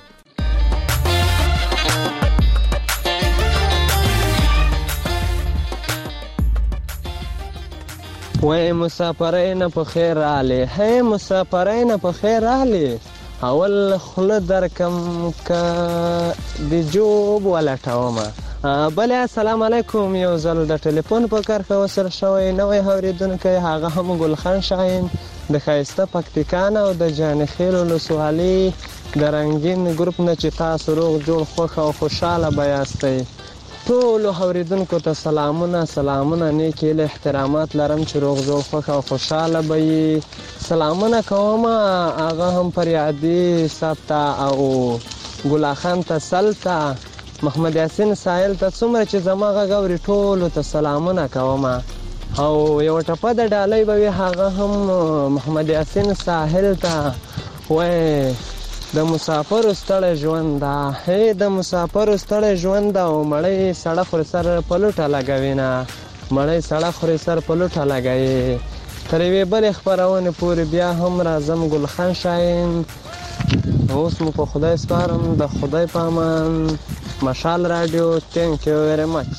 [SPEAKER 20] وای مسافرین په خیر رالی، هی مسافرین په خیر رالی، اول خوله درکم که د جوب ولټومه. بله السلام علیکم. یو ځل د ټلیفون په کرښه وصل شوی نوی اورېدونکی هغه هم ګلخان شاهین د ښایسته پکتیکان او د جانخیل ولسوالۍ د رنګین ګروپ نه چې تاسو روغ جوړ خوښ او خوشحاله به یاستئ. ټولو اوریدونکو ته سلامونه نیک هیلې احترامات لرم چې روغ جوړ خوښ او خوشحاله به یې. سلامونه کوم هغه هم فریادي صاحب ته او ګلا خان ته سلته محمد یاسین ساحل ته څومره چې زما غږ اوري ټولو ته سلامونه کوم. او یو ټپه د ډالۍ به وي هغه هم محمد یاسین ساحل ته وای د مسافر ستړی ژوند دا، هی د مسافر ستړی ژوند دا او مړی سړه خوري سر په لوټه لګوي نه، مړی سړه خوري سر په لوټه لګوي. تر یوې بلې خپرونې پورې بیا هم راځم ګلخان شاهین. اوس مو په خدای سپارم، د خدای په امان. مشال رادیو، تھینک یو ویری مچ.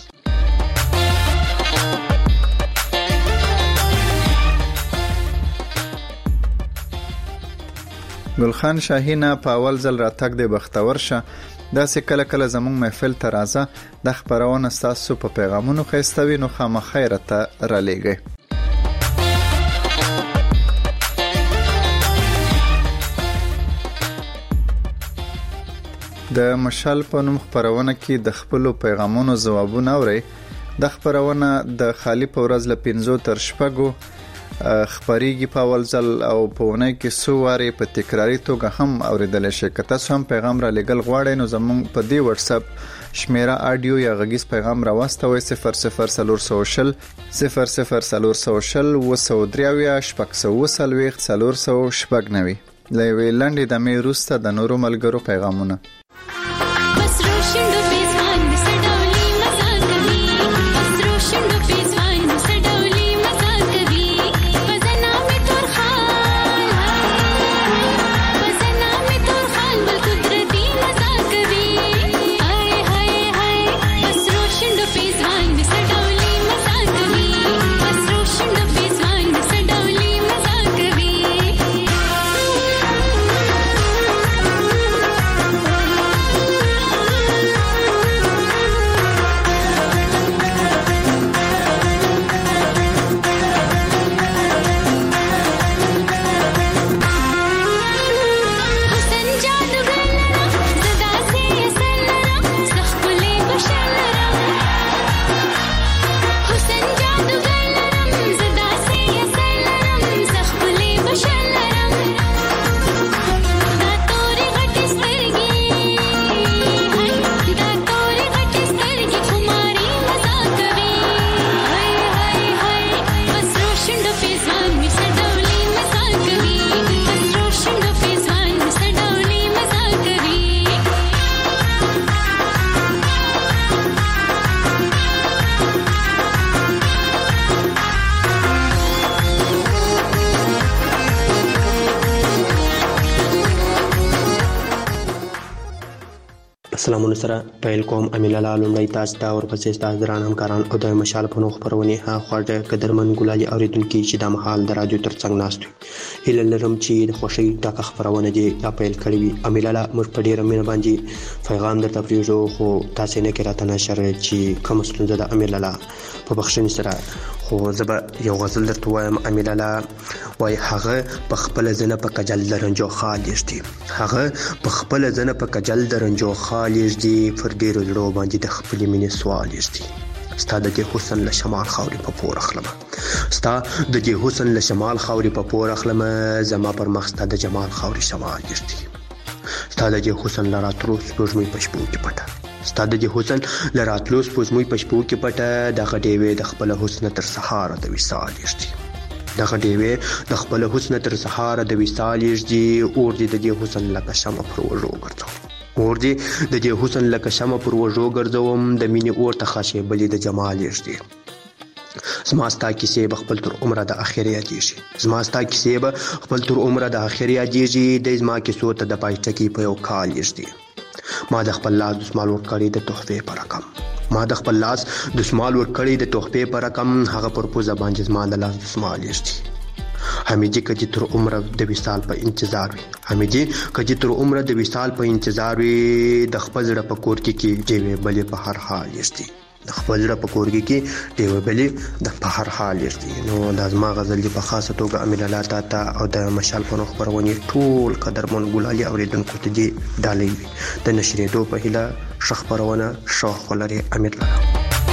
[SPEAKER 6] ګلخان شاهینه په اول ځل راتګ دی بختور شه. داسې کله کله زموږ محفل ته راځه، د خپرونه ستاسو په پیغامونو ښایستوي نو خامخا راته رالیږئ. د مشال په نوم خپرونه کې د خپلو پیغامونو ځوابونه اورئ. د خپرونه د خالی په ورځ له 5 تر 6 خبريږي په اول ځل او په ونې کې څو واره په تکراری توګه هم اوریدل شي. که تاسو هم پیغام را لګل غواړئ نو زموږ په دې واتس اپ شمیره اډیو یا غږیز پیغام را واستوئ 0040 0040 لوي لنډې د مې روسته د نورو ملګرو پیغامونه.
[SPEAKER 21] سلامونه سره پیل کوم امین الله لومړی تاسو ته ورپسې ستاسو دران همکاران او د مشال په نوم خبرونه خواږه قدرمن ګلالي اوریدونکو چې د مهال د رادیو ترڅنګ ناست وي هیله لرم چې د خوشي ډاکه خبرونه دي پیل کړی وي امین الله موږ په ډیره مینه باندې پیغام درته پریږو خو تاسو نه کې راته نشر چې کوم ستونزه د امین الله په بخښنې سره خو زبا یو غزل درته وایم امین الله وای هغه په خپل ځنه په کجل درنجو خالص دي هغه په خپل ځنه په کجل درنجو خالص دي پر ډیرو زړه باندې د خپل مینې سوال دي ستا د حسن له شمال خاوري په پور اخلم ستا د حسن له شمال خاوري په پور اخلم زما پر مخ ستا د جمال خاوري سوال دي ستا د حسن لرا تروس پوجمې پښپو کې پټه ستا د حسن لراتلو سپوږمۍ په شپو کې پټه دغه ډیوې د خپل حسن تر سهار د وصال یشتي دغه ډیوې د خپل حسن تر سهار د وصال یشتي اور دې د حسن لکه شمع پر وژو ګرځو اور دې د حسن لکه شمع پر وژو ګرځوم د مینې اور ته خاصه بلې د جمال یشتي زما ستا کیسې به خپل تر عمره د اخرې یادېږي زما ستا کیسې به خپل تر عمره د اخرې یادېږي د زما کیسو ته د پایټکی په یو کال یشتي ما د خپل لاس د سمال ور کړی د تحفې پر رقم ما د خپل لاس د سمال ور کړی د تحفې پر رقم هغه پر پوزه باندې زما د لاس د سمال یشتي حمیدی کجی تر عمره د وصال په انتظار وي حمیدی کجی تر عمره د وصال په انتظار وي د خپل رپ کور کې دیوې بلې په هر حال یشتي د خپل رپ کور کې دیوې بلې د په هر حال یشتي نو د ازما غزل دی په خاصه توګه امین الله تا او د مشال په خبرونه ټول قدرمن ګلالي اوریدونکو ته دی ډالۍ د نشریدو په هیله شخبرونه شوق ولري امیر الله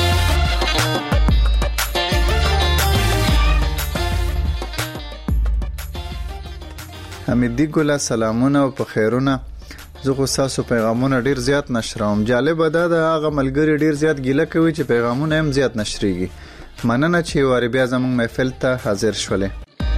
[SPEAKER 6] حمیدی ګل سلامونه او په خیرونه زه خو تاسو پیغامونه ډیر زیات نشروم جالب ده د هغه ملګری ډیر زیات ګیله کوي چې پیغامونه هم زیات نشریږي مننه چې واری بیا زموږ محفل ته حاضر شولې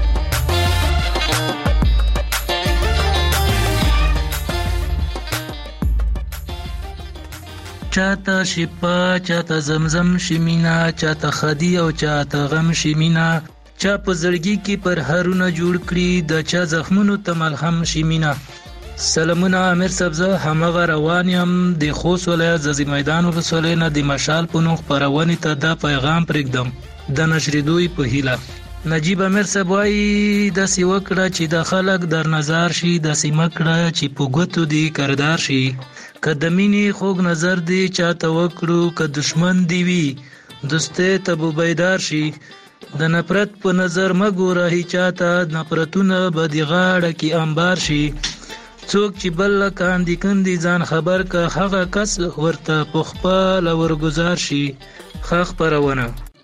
[SPEAKER 22] چاته شپه چاته زمزم شمینا چاته خدی او چاته غم شمینا چا په زړګي کې پر هرونه جوړ کړی د چا زخمونو ته ملهم شمینا سلامونه امیر سبزه همغه روان یم د خوست ولایت ززی میدان ولسوالۍ نه د مشال په نوم خپرونې ته دا پیغام پرېږدم د نشریدوی په هیله نجیب امیر صاحب وایي داسې وکړه چې د خلک در نظر شي داسې مکړه چې په ګوتو دی کردار شي که د مینې خوږ نظر دی چاته وکړو که دشمن دی وي دوستۍ ته به بیدار شي د نفرت په نظر مګوره هیچاته نفرتونه به د غاړه کې انبار شي څوک چې بل کاندي کندي ځان خبر که هغه کس ورته په خپل ورګزار شي خخ پرونه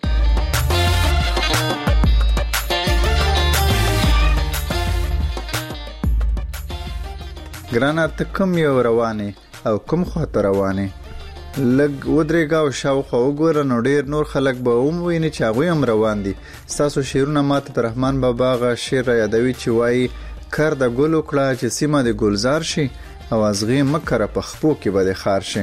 [SPEAKER 6] ګرانه ته کوم یو رواني او کوم خاطر رواني لګ ودرېګا او شاوخوا وګوره نو ډیر نور خلک به ویني چې هغه هم روان دي تاسو شیرونه ماته رحمان بابا غا شعر یادوي چې وایي کار د ګلو کړه چې سیمه د ګلزار شي او ازغي مکر په خپو کې به د خار شي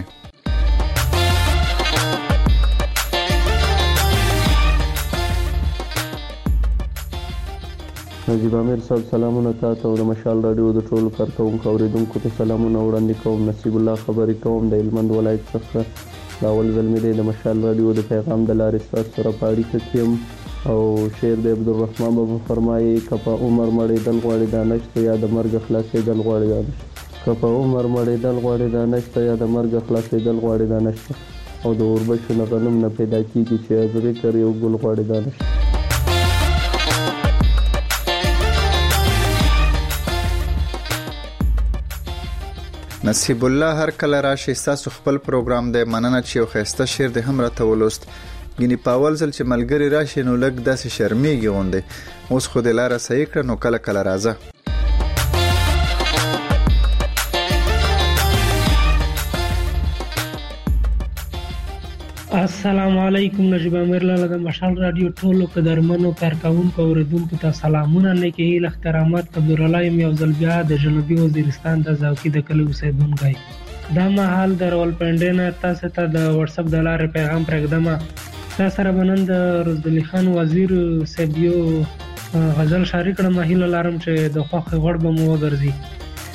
[SPEAKER 23] نجیب امیر صاحب سلامونه تاسو او د مشال رادیو د ټولو کارکونکو اوریدونکو ته سلامونه وړاندې کوم نصیب الله خبرې کوم د هلمند ولایت څخه دا اول ځل مې د مشال رادیو د پیغام د لارې ستاسو سره په اړیکه کې یم او شعر د عبدالرحمن بابا فرمایي کپا عمر مړېدل غواړي دا نشته یا د مرګ خلاصېدل غواړي دا نشته کپا عمر مړېدل غواړي دا نشته یا د مرګ خلاصېدل غواړي دا نشته او د اوربشو نه غنم نه پیدا کېږي چې ازغې کر یو ګل غواړي دا نشته
[SPEAKER 6] نصیب الله هر کله راشي تاسو خپل پروګرام دی مننه چې یو خسته شعر د هم راته ولوست ګینی پاول ځل چې ملګری راشي نو لګ داسې شرمېږي غونډه اوس خو د لاره صحیح کړ نو کله کله راځه
[SPEAKER 24] السلام علیکم نجیب امیر لاله د مشال رادیو ټولو قدرمنو کارکونکو اوریدونکو ته سلامونه لیکي احترامات عبدالله یم یو ځل بیا د جنوبي وزیرستان د زاوکی د کلی اوسیدونکی دا مهال د راولپنډۍ نه تاسو ته د واتس اپ د لارې پیغام پرېږدم تاسو سره به نن د رزدلي خان وزیر صاحب یو غزل شریک کړم هیله لرم چې د خوښې غوړ به مو وګرځي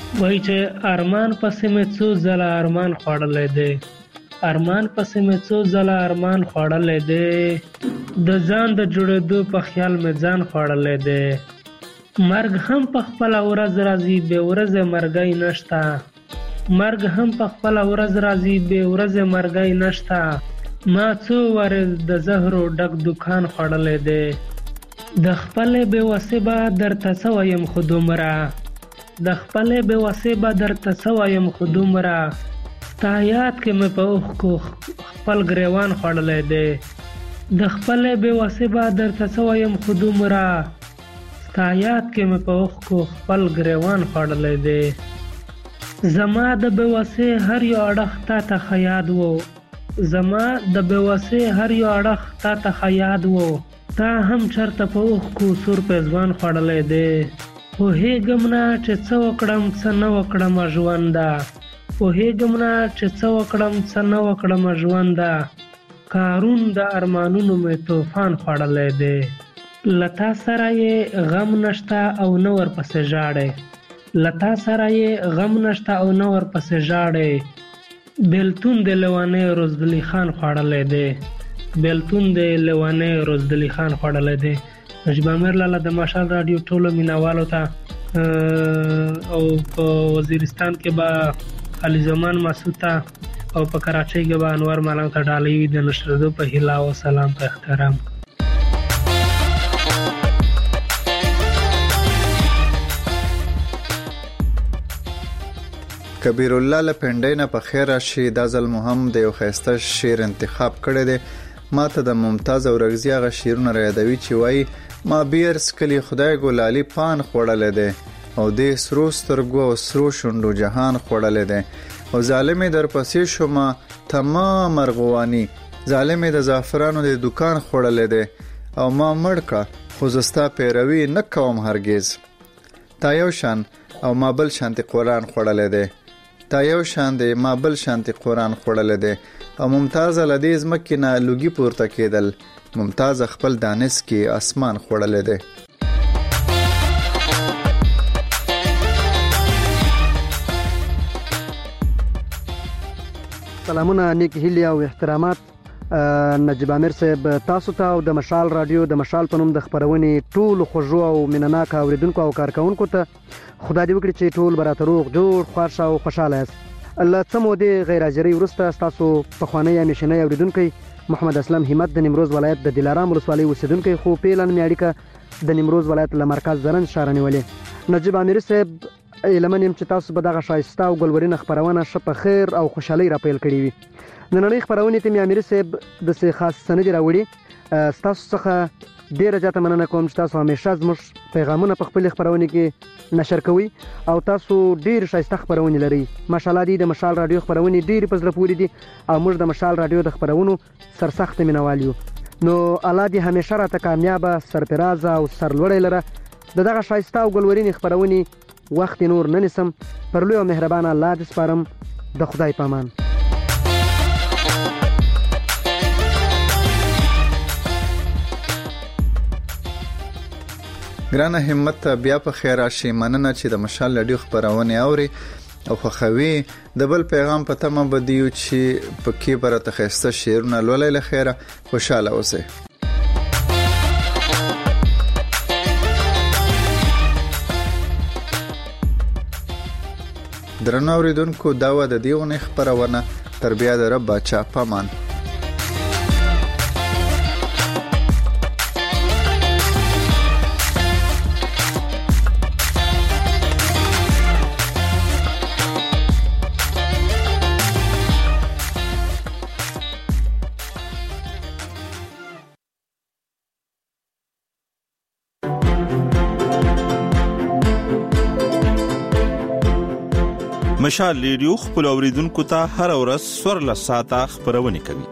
[SPEAKER 24] وایي چې ارمان پسې مې څو ځله ارمان خوړلی دی، ارمان پسې مې څو ځله ارمان خوړلی دی، د ځان د جوړېدو په خیال مې ځان خوړلی دی. مرګ هم په خپله ورځ راځي، بې ورځې مرګی نشته. مرګ هم په خپله ورځ راځي، بې ورځې مرګی نشته. ما څو وارې د زهرو ډک دکان خوړلی دی، د خپلې بېوسۍ به درته څه وایم خو دومره، د خپلې بېوسۍ به درته څه وایم خو دومره، ستا یاد کې مې په اوښکو خپل ګریوان خوړلی دی، د خپلې بېوسۍ به درته څه وایم خو دومره، ستا یاد کې مې په اوښکو خپل ګریوان خوړلی دی. زما د بېوسۍ هر یو اړخ تا ته ښه یاد و، زما د بېوسۍ هر یو اړخ تا ته ښه یاد و، تا هم چرته په اوښکو سور پیزوان خوړلی دی. پوهېږم نه چې څه وکړم څه نه وکړم ژونده، پوهېږم نه چې څه وکړم څه نه وکړم ژونده، کارون د ارمانونو مې طوفان خوړلی دی. له تا سره یې غم نشته او نه ورپسې ژاړې، له تا سره یې غم نشته او نه ورپسې ژاړې، بېلتون د لیونی روزدلي خان خوړلی دی، بېلتون د لیونی روزدلي خان خوړلی دی. نجیب امیر لاله د مشال راډیو ټولو مینوالو ته او په وزیرستان کې به علي زمان مسعود ته او په کراچۍ کې به انور ملنګ ته ډالۍ وي د نشرېدو په هیله او سلام په احترام.
[SPEAKER 6] کبیر الله لپنډۍ نه په خیر راشي. دا ځل مو هم د یو ښایسته شعر انتخاب کړی دی. ما ته د ممتاز اورغزي هغه شعرونه رايادوي چې وایي ما بیر سکلی خدای ګلالي پان خوړلی دی او دې سرو سترګو او سرو شونډو جهان خوړلی دی او ظالمې در پسې شومه تمام ارغواني، ظالمې د زعفرانو د دکان خوړلی دی او ما مړ کړه خو زستا پیروي نه کوم هرگز. تا یو شان او ما بل شانتي قرآن خوړلی دی، تا یو شان دی ما بل شانتي قرآن خوړلی دی او ممتاز لدیز مکې نه لوګي پورته کېدل، ممتاز خپل دانس کې اسمان خوړلی دی.
[SPEAKER 1] سلامونه، نیک هیلې او احترامات نجیب امیر صاحب تاسو ته او د مشال رادیو د مشال په نوم د خپرونې ټولو خوږو او مینناک اوریدونکو او کارکونکو ته خدای دې وکړي چې ټول به راته روغ جوړ خوښ او خوشحاله یاست. له څه مودې غیر حاضرۍ وروسته ستاسو پخوانی همیشنی اوریدونکی محمد اسلم همت د نیمروز ولایت د دلارام ولسوالۍ اوسیدونکی خو پیلن مې اړیکه د نیمروز ولایت له مرکز زرنج ښاره نیولې. نجیب امیر صاحب ایلمن یم چې تاسو به دغه ښایسته او ګلورینه خپرونه ښه په خیر او خوشحالۍ راپیل کړې وي. نننۍ خپرونې ته مې امیر صاحب داسې خاص سندې راوړي. ستاسو څخه ډېره زیاته مننه کوم چې تاسو همیشه زموږ پیغامونه په خپلې خپرونې کې نشر کوئ او تاسو ډېر ښایسته خپرونې لرئ. ماشاءالله دې د مشال راډیو خپرونې ډېرې په زړه پورې دي او موږ د مشال راډیو د خپرونو سرسخته مینوال یو. نو الله دې همیشه راته کامیابه، سرفرازه او سرلوړی لره. د دغه ښایسته او ګلورینې خپرونې وخت نور نه نیسم. پر لوی او مهربانه الله دې سپارم. د خدای په امان.
[SPEAKER 6] ګرانه همت بیا په خیر راشي. مننه چې د مشال راډیو خپرونې اوري او خوښوي. د بل پیغام په تمه بدیو چې پکې برته خسته شعرونه لولای له خیره خوشاله اوسئ. درنو اوریدونکو دا و د دیونه خبرونه تر بیا د رب بچا پامان.
[SPEAKER 3] مشال ریډیو خپل اوریدونکو ته هر ورځ 14 ساعته خبرونه کوي.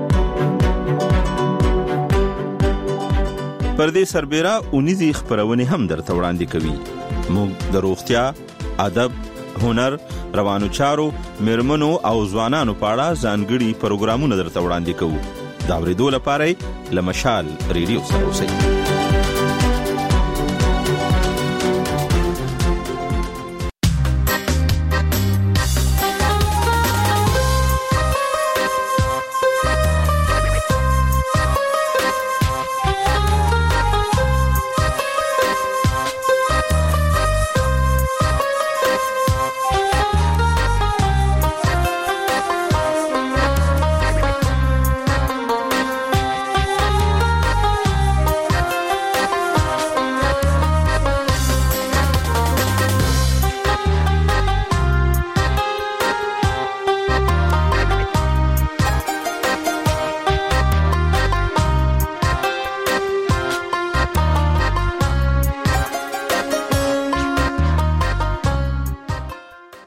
[SPEAKER 3] پردې سربېره اونیزي خبرونه هم درته وړاندې کوي. موږ د روغتیا، ادب، هنر، روانو چارو، مرمنو او ځوانانو په اړه ځانګړي پروګرامونه درته وړاندې کوو. دا ورېدو لپاره لمشال ریډیو سره اوسئ.